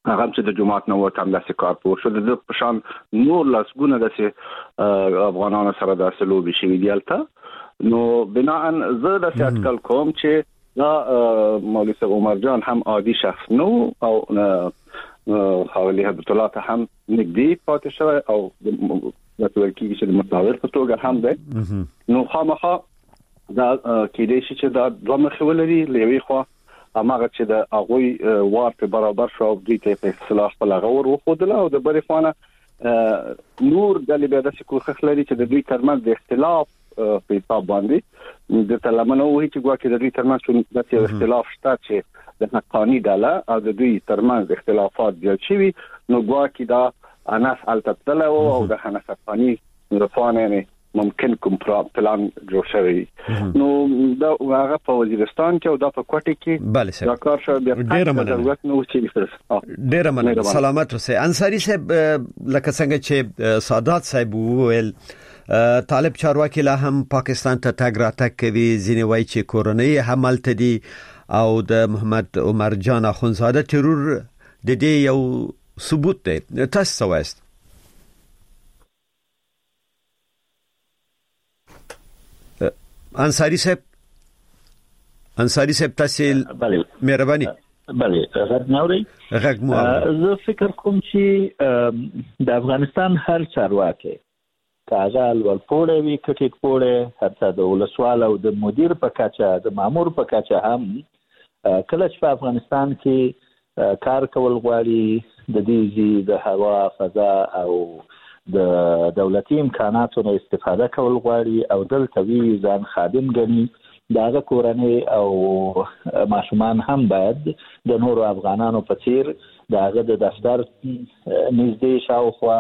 هغه چې د جماعت نو وته هم داسې کار پوه شو د په شان نور لاسګونه داسې افغانانو سره داسې لوبي شوي دي البته نو بناء زه داسې اټکل کوم چې دا مولوي صاحب عمر جان هم عادي شخص نو او حوالی حضرت الله ته هم نږدې پاتې شوی او د ترکیې چې د متحول په توګه هم دی نو خامخا دا کېدې چې دا دوه مخې ولري لوي خو هغه چې د هغه وار په برابر شو او دوی ته په اصلاح په لغور وخدله او د بری خوانه نور د لیبراسي کوخخ لري چې د دوی ترمنځ د اختلاف په حساب باندې د تلمنو وی چې ګواکې د دوی ترمنځ د اختلاف شته چې د حقانی ډاله او د دوی ترمنځ اختلافات زیات شوي نو ګواکې دا اناس التطلع او د حنف حقانی رفانه ممکن کوم پلان جوړ شوی نو دا هغه په وزیرستان کې او دا په کوټه کې دا کار شو بیا ډیر مننه نو چې ډیر مننه سلامت اوسه انصاری صاحب لکه څنګه چې سادات صاحب وویل طالب چارواکي لا هم پاکستان ته تګ راتګ کوي ځینې وایي چې کورونی حمل تدي او د محمد عمر جان اخونزاده ترور د دې یو ثبوت دی تاسو وایست انصاری صاحب انصاری صاحب تاسو مهرباني بله غږ نوري غږ مو زه فکر کوم چې د افغانستان هر چارواکي کاغال ولپوړې وی کټیټ پوړې حتی د ولسوال او د مدیر په کچه د مامور په کچه هم کله چې په افغانستان کې کار کول غواړي د دې د هوا فضا او د دولتي امکاناتو نه استفاده کول غواړي او دلته وی ځان خادم ګڼي داغه کورنۍ او ماشومان هم باید د نورو افغانانو په څیر داغه د دفتر نږدې شاوخوا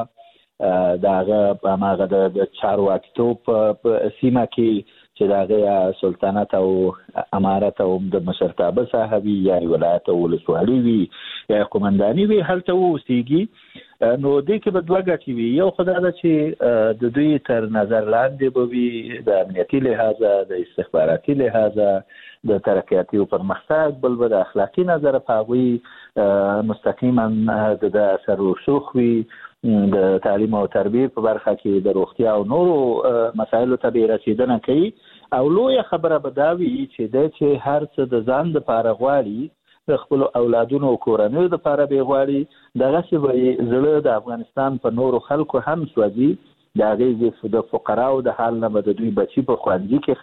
داغه هغه د چارواکیتوب په سیمه کې چې داغه سلطنت او امارت او د مشرتابه صاحبي یا ولایت او ولسوالي وي یا قومنداني وي هلته وسیږي نو دې کې به دوه ګټې وي یو خدای دا چې د دوی تر نظر لاندې به وي د امنیتي لحاظه د استخباراتي لحاظه د ترقیاتي او پرمختګ بل به د اخلاقي نظر په هغوی مستقیما د اثر رسوخ وي د تعلیم او تربیه په برخه کې د روغتیا او نورو مسایلو ته به رسیدنه کوي او لوی خبره به دا وي چې د چې هر څه د ځان لپاره غواړي د خپل اولادونو او کورنیو لپاره به غواړي دغه څه زړه د افغانستان په نورو خلکو هم سوځي د هغې د فقراو د حال نه به د دوی بچي په ښوونځي کې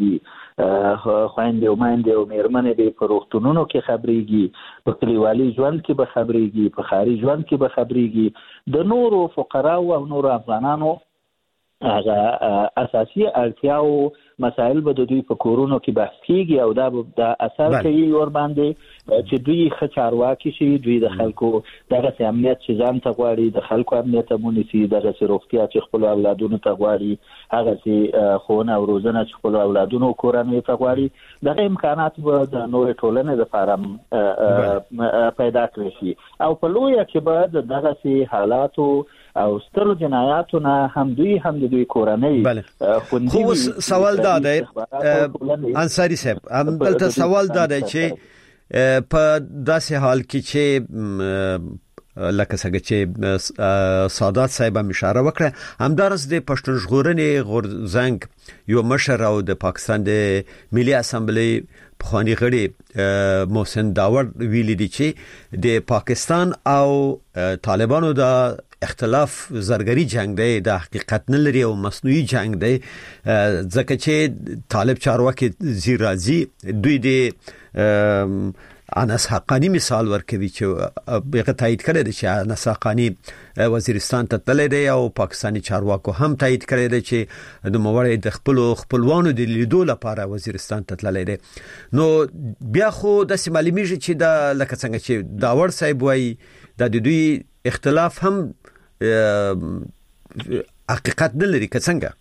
خبرېږي خویندې او میندې او مېرمنې به په روغتونونو کې خبرېږي په کلیوالي ژوند کې به خبرېږي په ښاري ژوند کې به خبرېږي د نورو فقراو او نورو افغانانو هغه اساسي اړتیاو مسایل به د دوی په کورونو کې بحث کیږي او دا د اثر کوي ور باندې چې دوی ښه چارواکي شي دوی د خلکو دغه امنیت چې ځان ته غواړي د خلکو امنیت مونږ دغه روغتیا چې خپل اولادونو ته غواړي هغه چې خونه او روزنه چې خپل اولادونو کورنۍ ته غواړي دغه امکانات به د نورې ټولنې لپاره پیدا کړي شي او په لویه کې به دغه حالاتو او سترو جنایاتو نه هم دوی هم د دوی کورنۍ خوندي خو سوال دا دی انصاری صاحب هم دلته سوال دا دی چې په داسې حال کې چې لکه څنګه چې سادات صاحب هم اشاره وکړه همدارس د پښتون ژغورنې غورځنګ یو مشر او د پاکستان د ملي اسمبلی پخوانی غړي محسن داور ویلي دي چې د پاکستان او طالبانو د اختلاف زرګری جنگ دی د حقیقت نه لري او مصنوعي جنگ دی ځکه چې طالب چارواکي زیر راځي دوی د انس حقانی مثال ورکوي چې بغه تایید کړی دی چې انس حقانی وزیرستان ته تللی دی او پاکستانی چارواکو هم تایید کړی دی چې د موړې د خپل خپلوانو د لیدو لپاره وزیرستان ته تللی دی نو بیا خو د سیمالیمیږي چې د لکه څنګه چې داور صاحب وایي د دوی اختلاف هم حقیقت نه لري که څنګه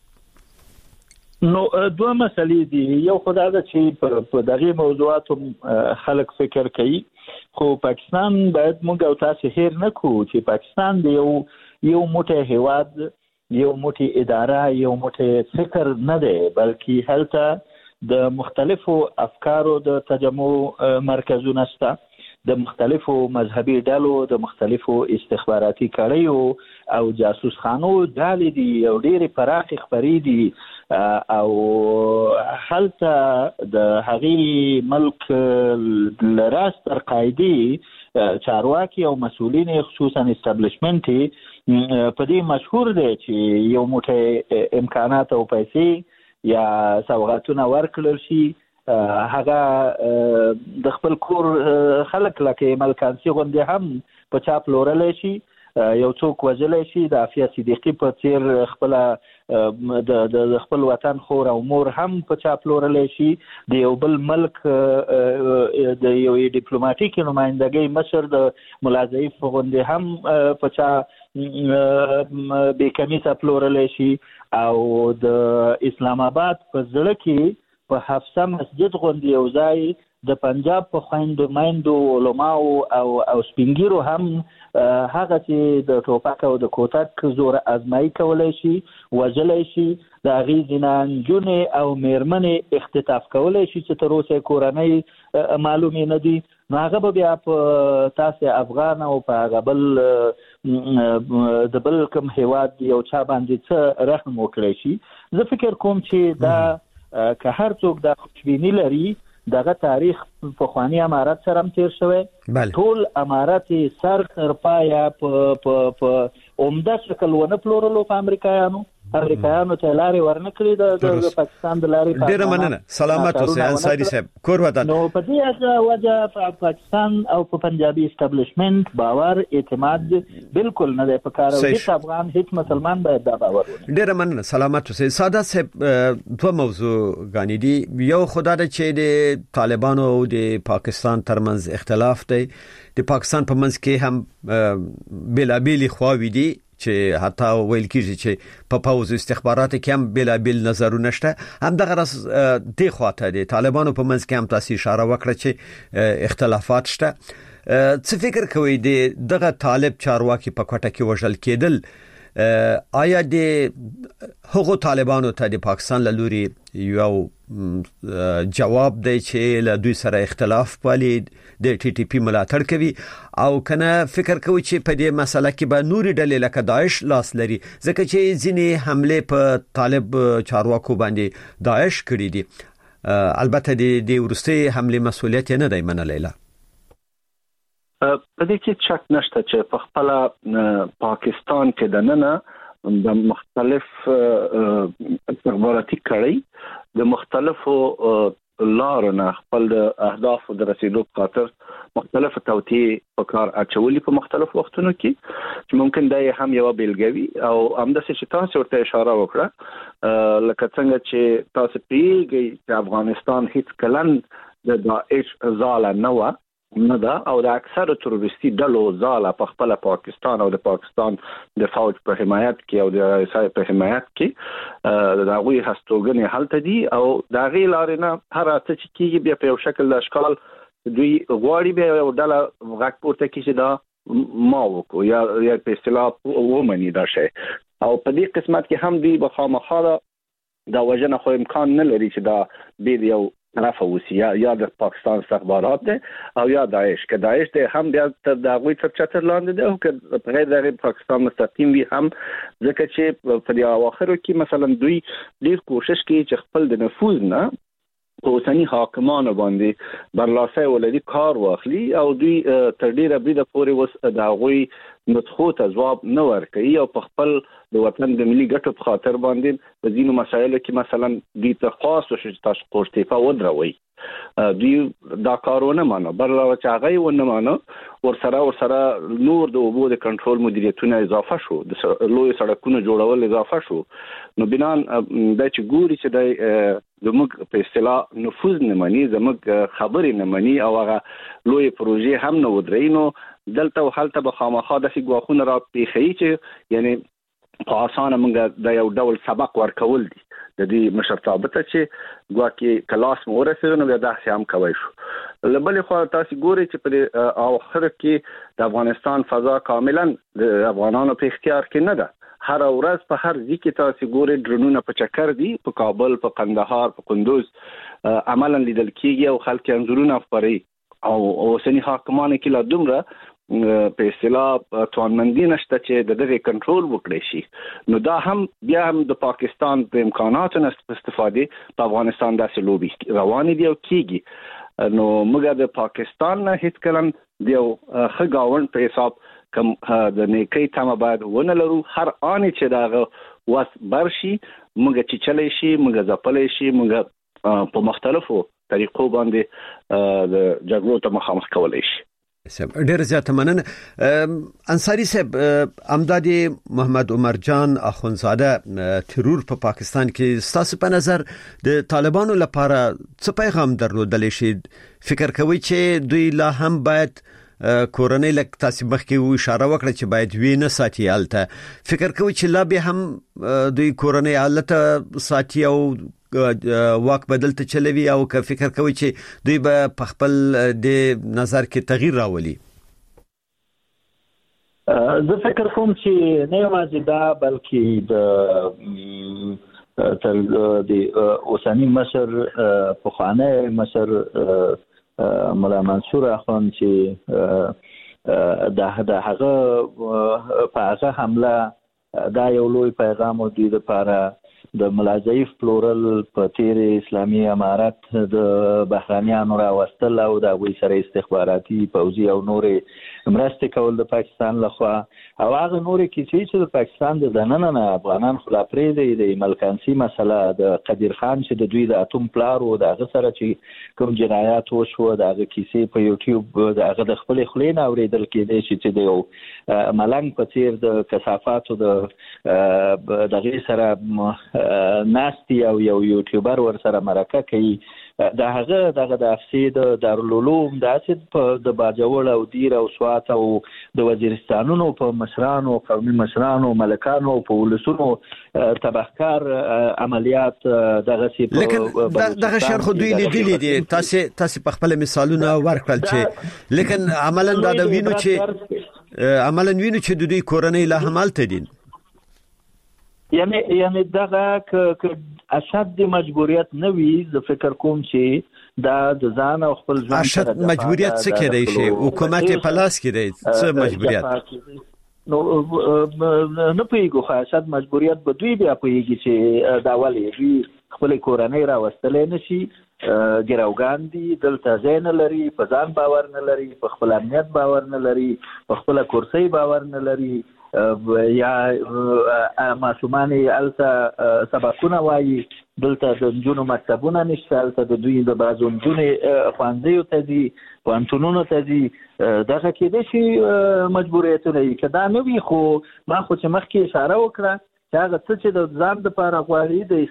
نو دوه مسلې دي یو خدای دا چې په دغه موضوعاتو خلک فکر کوي خو پاکستان باید موږ او تاسو هیر نه کوو چې پاکستان دی یو یو موټی هیواد یو موټی اداره یو موټی فکر نه دی بلکې هلته د مختلفو افکارو د تجمع مرکزونه شته د مختلفو مذهبي ډلو د مختلفو استخباراتي کړیو او جاسوس خانو ډلې دي او ډېرې پراخې خبرې دي او هلته د هغې ملک لراس تر قاعدې چارواکي او مسؤلین خصوصا استابلیشمنت په دې مشهور دي چې یو موټی امکانات او پیسې یا سوغاتونه ورکړل شي هغه د خپل کور خلک لکه ملکانسي غوندې هم په چا پلورلی شي یو څوک وژلی شي د عافیه صدیقي په څیر خپل د خپل وطن خور او مور هم په چا پلورلی شي د یو بل ملک د یو ډیپلوماټیک نمائندګۍ مشر د ملا ضعیف غوندې هم په چا بې کمیسه پلورلی شي او د اسلام آباد په زړه کې په حفصه مسجد غوندې یو ځای د پنجاب په خویندو میندو علماو او او سپینګیرو هم هغه چې د ټوپک او د کوتک زور ازمایي کولی شي وژلی شي د هغې ځینې نجونې او میرمنې اختطاف کولی شي چې تر اوسه کورنۍ معلومې نه دي نو هغه به بیا په تاسې افغان او په هغه بل د بل کوم هیواد یو چا باندې څه رحم وکړی شي زه فکر کوم چې دا که هر څوک دا خوشبینی لري دغه تاریخ په خوانی امارات سره هم تیر شوی ټول امارات سر تر پایا په په په عمده شکل ونه پلورلو په امریکایانو امریکایانو ته لارې ورنکړي د پاکستان د لارې ډیره مننه سلامت اوسئ انصاری صاحب کور ودان نو په دې وجه په پاکستان او په پنجابي اسټابلیشمنت باور اعتماد بالکل نه دی په کار او هیڅ افغان هیڅ مسلمان باید دا باور ونه ډیره مننه سلامت اوسئ ساده صاحب دوه موضوع غانې دي یو خدای د چې د طالبانو او د پاکستان ترمنځ اختلاف دی د پاکستان په منځ کې هم بلابل خواوې دي چې حتی ویل کېږي چې په پاوز استخباراتو کې هم بلابل نظرونه شته هم دغه راس د خواته دي طالبانو په منځ کې هم تاسو اشاره وکړه چې اختلافات شته څه فکر کوئ د دغه طالب چارواکي په کوټه کې وژل کېدل آیا د هغو طالبانو ته د پاکستان له لوري یو جواب دی چې له دوی سره اختلاف پالي د ټي ټي پی ملاتړ کوي او کنه فکر کوي چې په دې مسله کې به نوري ډلې لکه داعش لاس لري ځکه چې ځینې حمله په طالب چارواکو باندې داعش کړی دي البته د ورستي حمله مسؤلیت نه دی منلای په دې کې شک نشته چې په خپل پاکستان کې د نننه د مختلف استخباراتي کړي د مختلفو لارو نه خپل د اهداف د رسیدو خاطر مختلف توطئې په کار اچولي په مختلف وختونو کې چې ممکن دا هم یو بیلګوي او همداسې چې تاسو ورته اشاره وکړه لکه څنګه چې تاسو پیږئ چې افغانستان هیڅ کلن د داعش ځاله نه و نه ده او د اکثر تروریستي ډلو ځاله په خپل پاکستان او د پاکستان د فوج په حمایت کې او د اسرائیل په حمایت کې د هغوی هستوګنې هلته دي او د هغې لارې نه هر څه چې کېږي بیا په یو شکل د اشکال دوی غواړي بیا یو ډله غږ پورته کړي چې دا ما وکړو یا یا په اصطلاح ومني دا شی او په دې قسمت کې هم دوی به خامخا دا وژنه خو امکان نه لري چې دا بیا یو طرف اوسي یا یا د پاکستان استخبارات دي او یا داعش که داعش دي هم بیا تر دغه تر چتر لاندې دي او که په غیر دغه پاکستان مستقیم وي هم ځکه چې په دې اواخرو کې مثلا دوی ډیر کوشش کوي چې خپل د نفوذ نه په اوسنی حاکمانو باندې برلاسه ولدي کار واخلي او دوی تر ډیره بریده پورې وس د هغوی نطخو ته ځواب نه ورکوي او په خپل د وطن د ملي ګټو په خاطر باندې په ځینو مسایلو کې مثلا دوی ته خاص وشي چې تاسو قوشتیفه ودروي دوی دا کارونه مانو برله چې هغه ونه مانو ورسره ورسره نور د اوبو د کنټرول مدیریتونه اضافه شو د لوی سړکونو جوړول اضافه شو نو بنان د چې ګوري چې د زموږ په اصطلاح نفوذ نه مانی زموږ خبرې نه مانی او هغه لوی پروژې هم نه ودرینو دلته حالت به خامخا د غواخونه را پیخي چې یعنی په اسانه موږ د یو ډول سبق ورکول دي د دې مشرتابه ته چې ګواکي کلاس مو ورسېږي نو بیا داسې هم کوي شو لبل خو تاسو ګوري چې په اخر کې د افغانستان فضا کاملا د افغانانو په اختیار کې نه ده هر ورځ په هر ځای کې تاسو ګوري ډرونونه په چکر دي په کابل په قندهار په کندوز عملاً لیدل کېږي او خلک انځورونه خپري او اوسنی حاکمانو کې لا دومره په اصطلاح توانمندي نشته چې د دې کنټرول وکړي شي. نو دا هم بیا هم د پاکستان د امکاناتو نه استفاده په افغانستان داسې لوبي روان دي او کیږي. نو موږ د پاکستان نه هیڅ کلم دیو خګاون په حساب کوم د نیکی تمه باید ونه لرو. هر آنی چې داغه واس برشي موږ چې چلې شي موږ ځپلې شي موږ په مختلفو طریقو باندې د جګړو ته مخامخ کولای شي. ډیر زیات مننه. انصاری صاحب، امدادي محمد عمر جان اخونزاده ترور په پا پاکستان کې ستاسو په نظر د طالبانو لپاره څه پیغام درلودلی شي؟ فکر کوي چې دوی لا هم باید کورنۍ لک تاسو مخکې و اشاره وکړه چې باید وینه ساتي الته، فکر کوي چې لا به هم دوی کورنۍ حالت ساتي او واک بدل ته چلوي، او که فکر کوي چې دوی به په خپل د نظر کې تغییر راولي؟ زه فکر کوم چې نه یوازې دا بلکې د تر د اوسنی مصر پخوانی مصر مولا منصور اخوان چې د هغه په هغه حمله دا یو لوی پیغام و دوی لپاره د ملاضعیف پلورل په تیر اسلامي امارت د بهرانيانو راوستل او د وی سره استخباراتي پوځي او نورې مرستې کول د پاکستان لخوا، او هغه نورې کیسې چې د پاکستان د دننه نه افغانان خلا پرې د ملکانسي مسله د قدیر خان چې د دوی د اتوم پلار او د هغه سره چې کوم جنایات وشو د هغه کیسې په یوټیوب د هغه د خپل خلین اوریدل کېدې چې د یو ملنګ په تیر د کثافاتو د دغه سره ناستی او یو یوټیوبر ور سره مرکه کوي. د هغه دغه د افسید دارالعلوم د اسید په د باجوړ او دیر او سوات او د وزیرستانونو په مشرانو قومي مشرانو ملکانو په ولسونو تبهکار عملیات دغه سی په دغه شهر خو دوی لیدلې دي. تاسو تاسو په خپل مثالونه ورکړل چې لیکن عملاً دا د وینو چې عملاً وینو چې د دوی کورنۍ له حمالته دي. یعنی یعنی دغه ک اشد د مجبوریت نه وي. زه فکر کوم چې دا د ځان او خپل ځان اشد مجبوریت څه کېدای شي؟ حکومت په لاس کې دی څه مجبوریت؟ نو نه پیګو خو اشد مجبوریت به دوی بیا پیږي چې دا ولې دوی خپل کورنۍ راوستلې نشي. ګراوګان دي دلته زین لري، په ځان باور نه لري، په خپل امنیت باور نه لري، په خپل کرسي باور نه لري، یا ماشومان الته سبقونه وایي، دلته د نجونو مکتبونه نشته، الته د دوی د بازو نجونې ښوونځیو ته ځي، پوهنتونونو ته ځي. دغه کېدای شي مجبوریتونه وي. که دا نه وي خو ما خو چې مخکې اشاره وکړه چې هغه څه چې د ځان دپاره غواړي د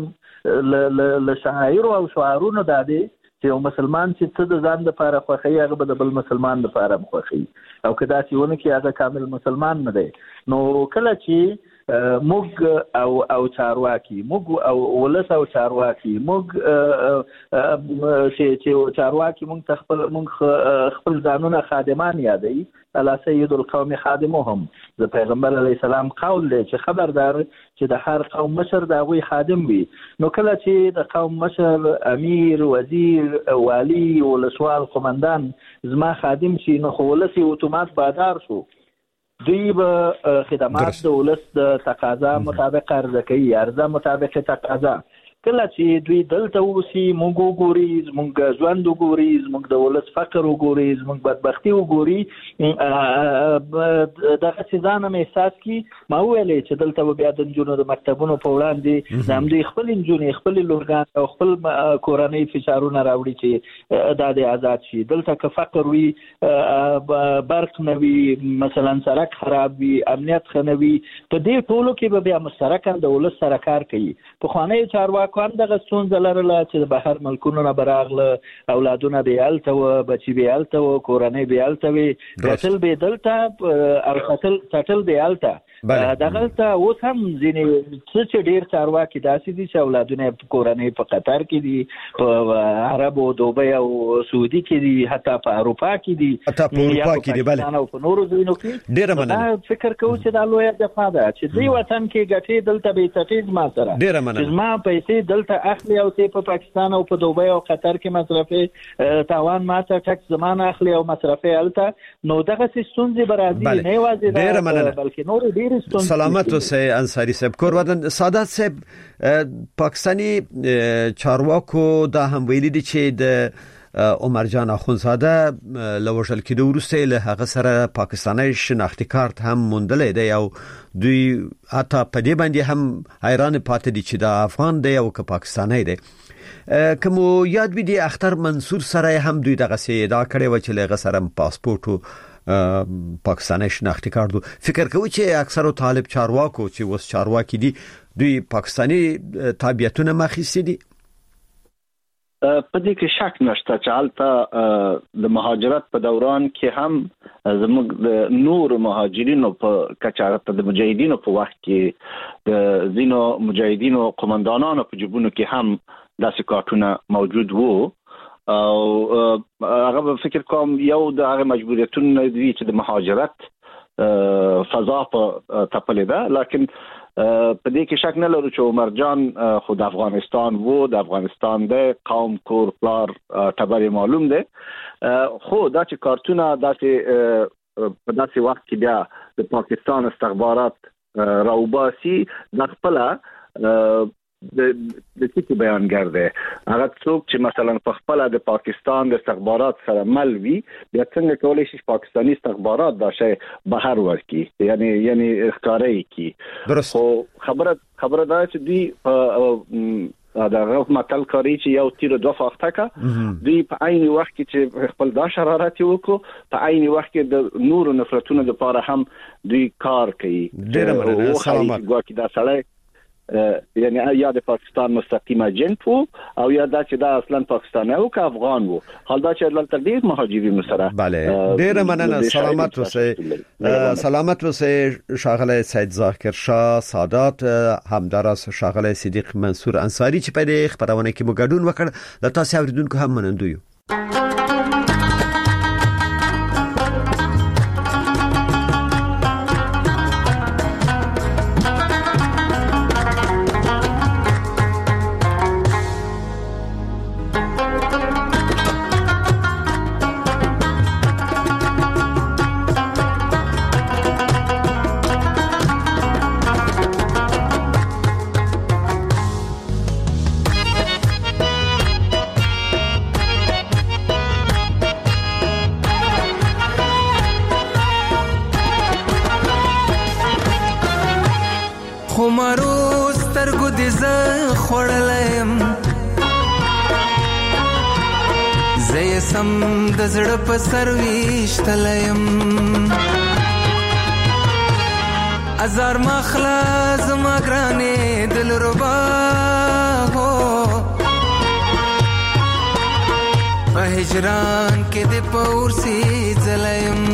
اسلام له شعایرو او شعارونو دا دی چې یو مسلمان چې څه د ځان دپاره خوښوي هغه به د بل مسلمان دپاره هم خوښوي، او که داسې ونه کړي هغه کامل مسلمان نه دی. نو کله چې موږ او او چارواکي موږ او ولس او چارواکي موږ چې چې چارواکي موږ خپل موږ خپل ځانونه خادمان یادوي، الا سید القوم خادمهم. د پیغمبر علی السلام قول دی چې خبردار چې د هر قوم مشر د هغوی خادم وي. نو کله چې د قوم مشر امیر وزیر والی ولسوال قومندان زما خادم شي نو خو ولس اتومات بادار شو. دوی به خدمات د ولس د تقاضا مطابق عرضه کوي، عرضه مطابق تقاضا. کله چې دوی دلته اوسي موږ وګوري، موږ ژوند وګوري، موږ د ولس فقر وګوري، موږ بدبختی وګوري، دغه څه ځان هم احساس کی. ما ویلې چې دلته بیا د نجونو د مکتبونو په وړاندې د همدوی خپل نجونې خپل لورګان او خپل کورنۍ فشارونه راوړي چې دا د آزاد شي. دلته که فقر وي، برق نه وي، مثلا سړک خراب وي، امنیت ښه نه وي، په دې ټولو کې به بیا مشترکاً د ولس سره کار کوي. پخوانیو چارواکو هم دغه ستونزه لرله چې د بهر ملکونو نه به راغله، اولادونه به یې هلته وه، بچي به یې هلته وه، کورنۍ به یې هلته وې، کتل به یې دلته او سټل به یې هلته. دغه ته اوس هم ځینې څه چې ډیر چارواکي داسې دي چې اولادونه په کورنۍ په قطر کې دي، په عرب او دوبۍ او سعودي کې دي، حتی په اروپا کې دي، حتی په اروپا کې دي، بله او په نورو ځایونو کې. ډیر مننه. فکر کوم چې دا لویه دفعه ده چې دوی وطن کې ګټې دلته به تفیض ما سره. ډیر مننه. چې ما پیسې دلته اخلي او ته په پاکستان او په دوبۍ او قطر کې مصرفي تاوان ما ته ټکس زمانه اخلي او مصرفي الته، نو دغه ستونزې برازي نه وازي ده بلکې نور ډیر. سلامت اوسئ انصاری صاحب. کور ودان سعادت صاحب، پاکستانی چارواکو دا هم ویلي دي چې د عمر جان اخونزاده لوژل کېدو وروسته له هغه سره پاکستاني شناختی کارت هم موندلې دی او دوی حتی په دې باندې هم حیران پاتې دي چې دا افغان دی او که پاکستاني دی. کوم یاد وی دي اختر منصور سره هم دوی دغه سي دا کړي و چې له سره پاسپورت پاکستاني شناختی کارت. فکر کوي چې اکثر طالب چارواکو چې وس چارواکي دي دوی پاکستاني تابعیتونه مخېسي دي. په دې کې شک نشته چې حالته د مهاجرت په دوران کې هم زموږ د نور مهاجرینو په کچارت د مجاهدینو په وخت کې د زینو مجاهدینو قومندانانو په جبونو کې هم داسې کارتونه موجود وو او هغه فکر کوم یو د هغه مجبوریتونه دي چې د مهاجرت فضا په تپلې ده، لکن په دې کې شک نه لرو چې عمر جان خو د افغانستان وو، د افغانستان د قوم کور پلار ټبر معلوم دی، خو دا چې کارتونه داسې په داسې وخت کې بیا د پاکستان استخبارات راوباسي د خپل د د څه بیانګر دی، هغه څوک چې مثلا په خپل د پاکستان د استخبارات سره مل وي، بیا څنګه کولای شي پاکستاني استخبارات دا شی بهر ورکړي، یعنی یعنی ښکارای کی. خو خبره خبره دا چې دی دا غو متل کوي چې یو تیر دوه وخته کا دی په عین وخت کې چې خپل دا شرارت وکړو، په عین وخت کې د نور نفرتونو لپاره هم دوی کار کوي. ډیر مننه. سلامت. ګواکې دا سړی یعنی یا د پاکستان مستقیم ایجنټ وو او یا دا چې دا اصلا پاکستاني او که افغان وو، حال دا چې دلته ډیر مهاجرین سره. بله ډیر مننه. سلامت اوسئ. سلامت اوسئ شاغله سید ذاکر شاه سادات، همدارس شاغله صدیق منصور انصاری چې په دې خبرونه کې مو ګډون وکړ. د تاسو اوریدونکو هم منندوی. د زړه په سرويش تلیم ازار مخلا زما ګرانې دل ربا هو په هجران کې د پورسي زلیم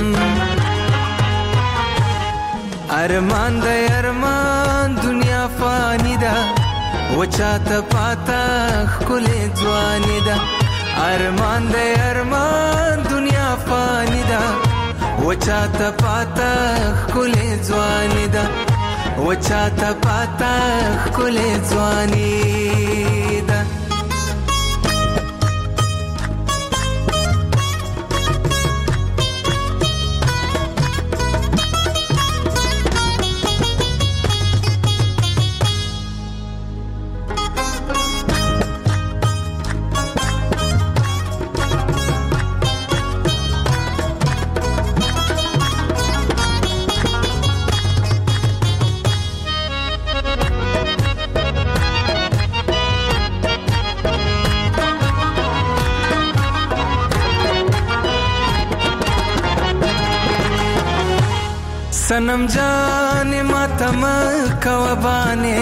ارمان د ارمان دنیا فانی ده وچاته پاتا خلې ځواني ده ارمان دے ارمان دنیا فانی دا وچاتا پاتا خلے ځوانی دا وچاتا پاتا خلے ځوانی دا. सनम जाने मातम कवबाने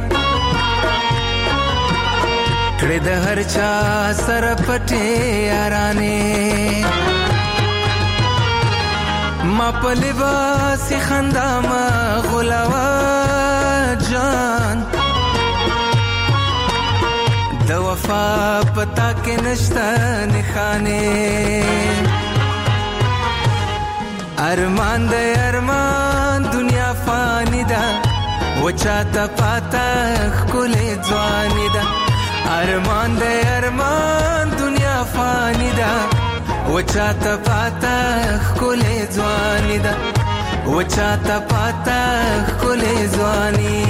कड़े द हर चा सर पटे याराने ما په لباس خندا ما غلاوه جان د وفا پتا کې نشته نخانه ارمان د ارمان دنیا فانی ده وچاته پاتا خلې ځواني ده ارمان د ارمان دنیا فانی ده وچاته پاتا خلې ځواني ده وچاته پاتا خلې ځواني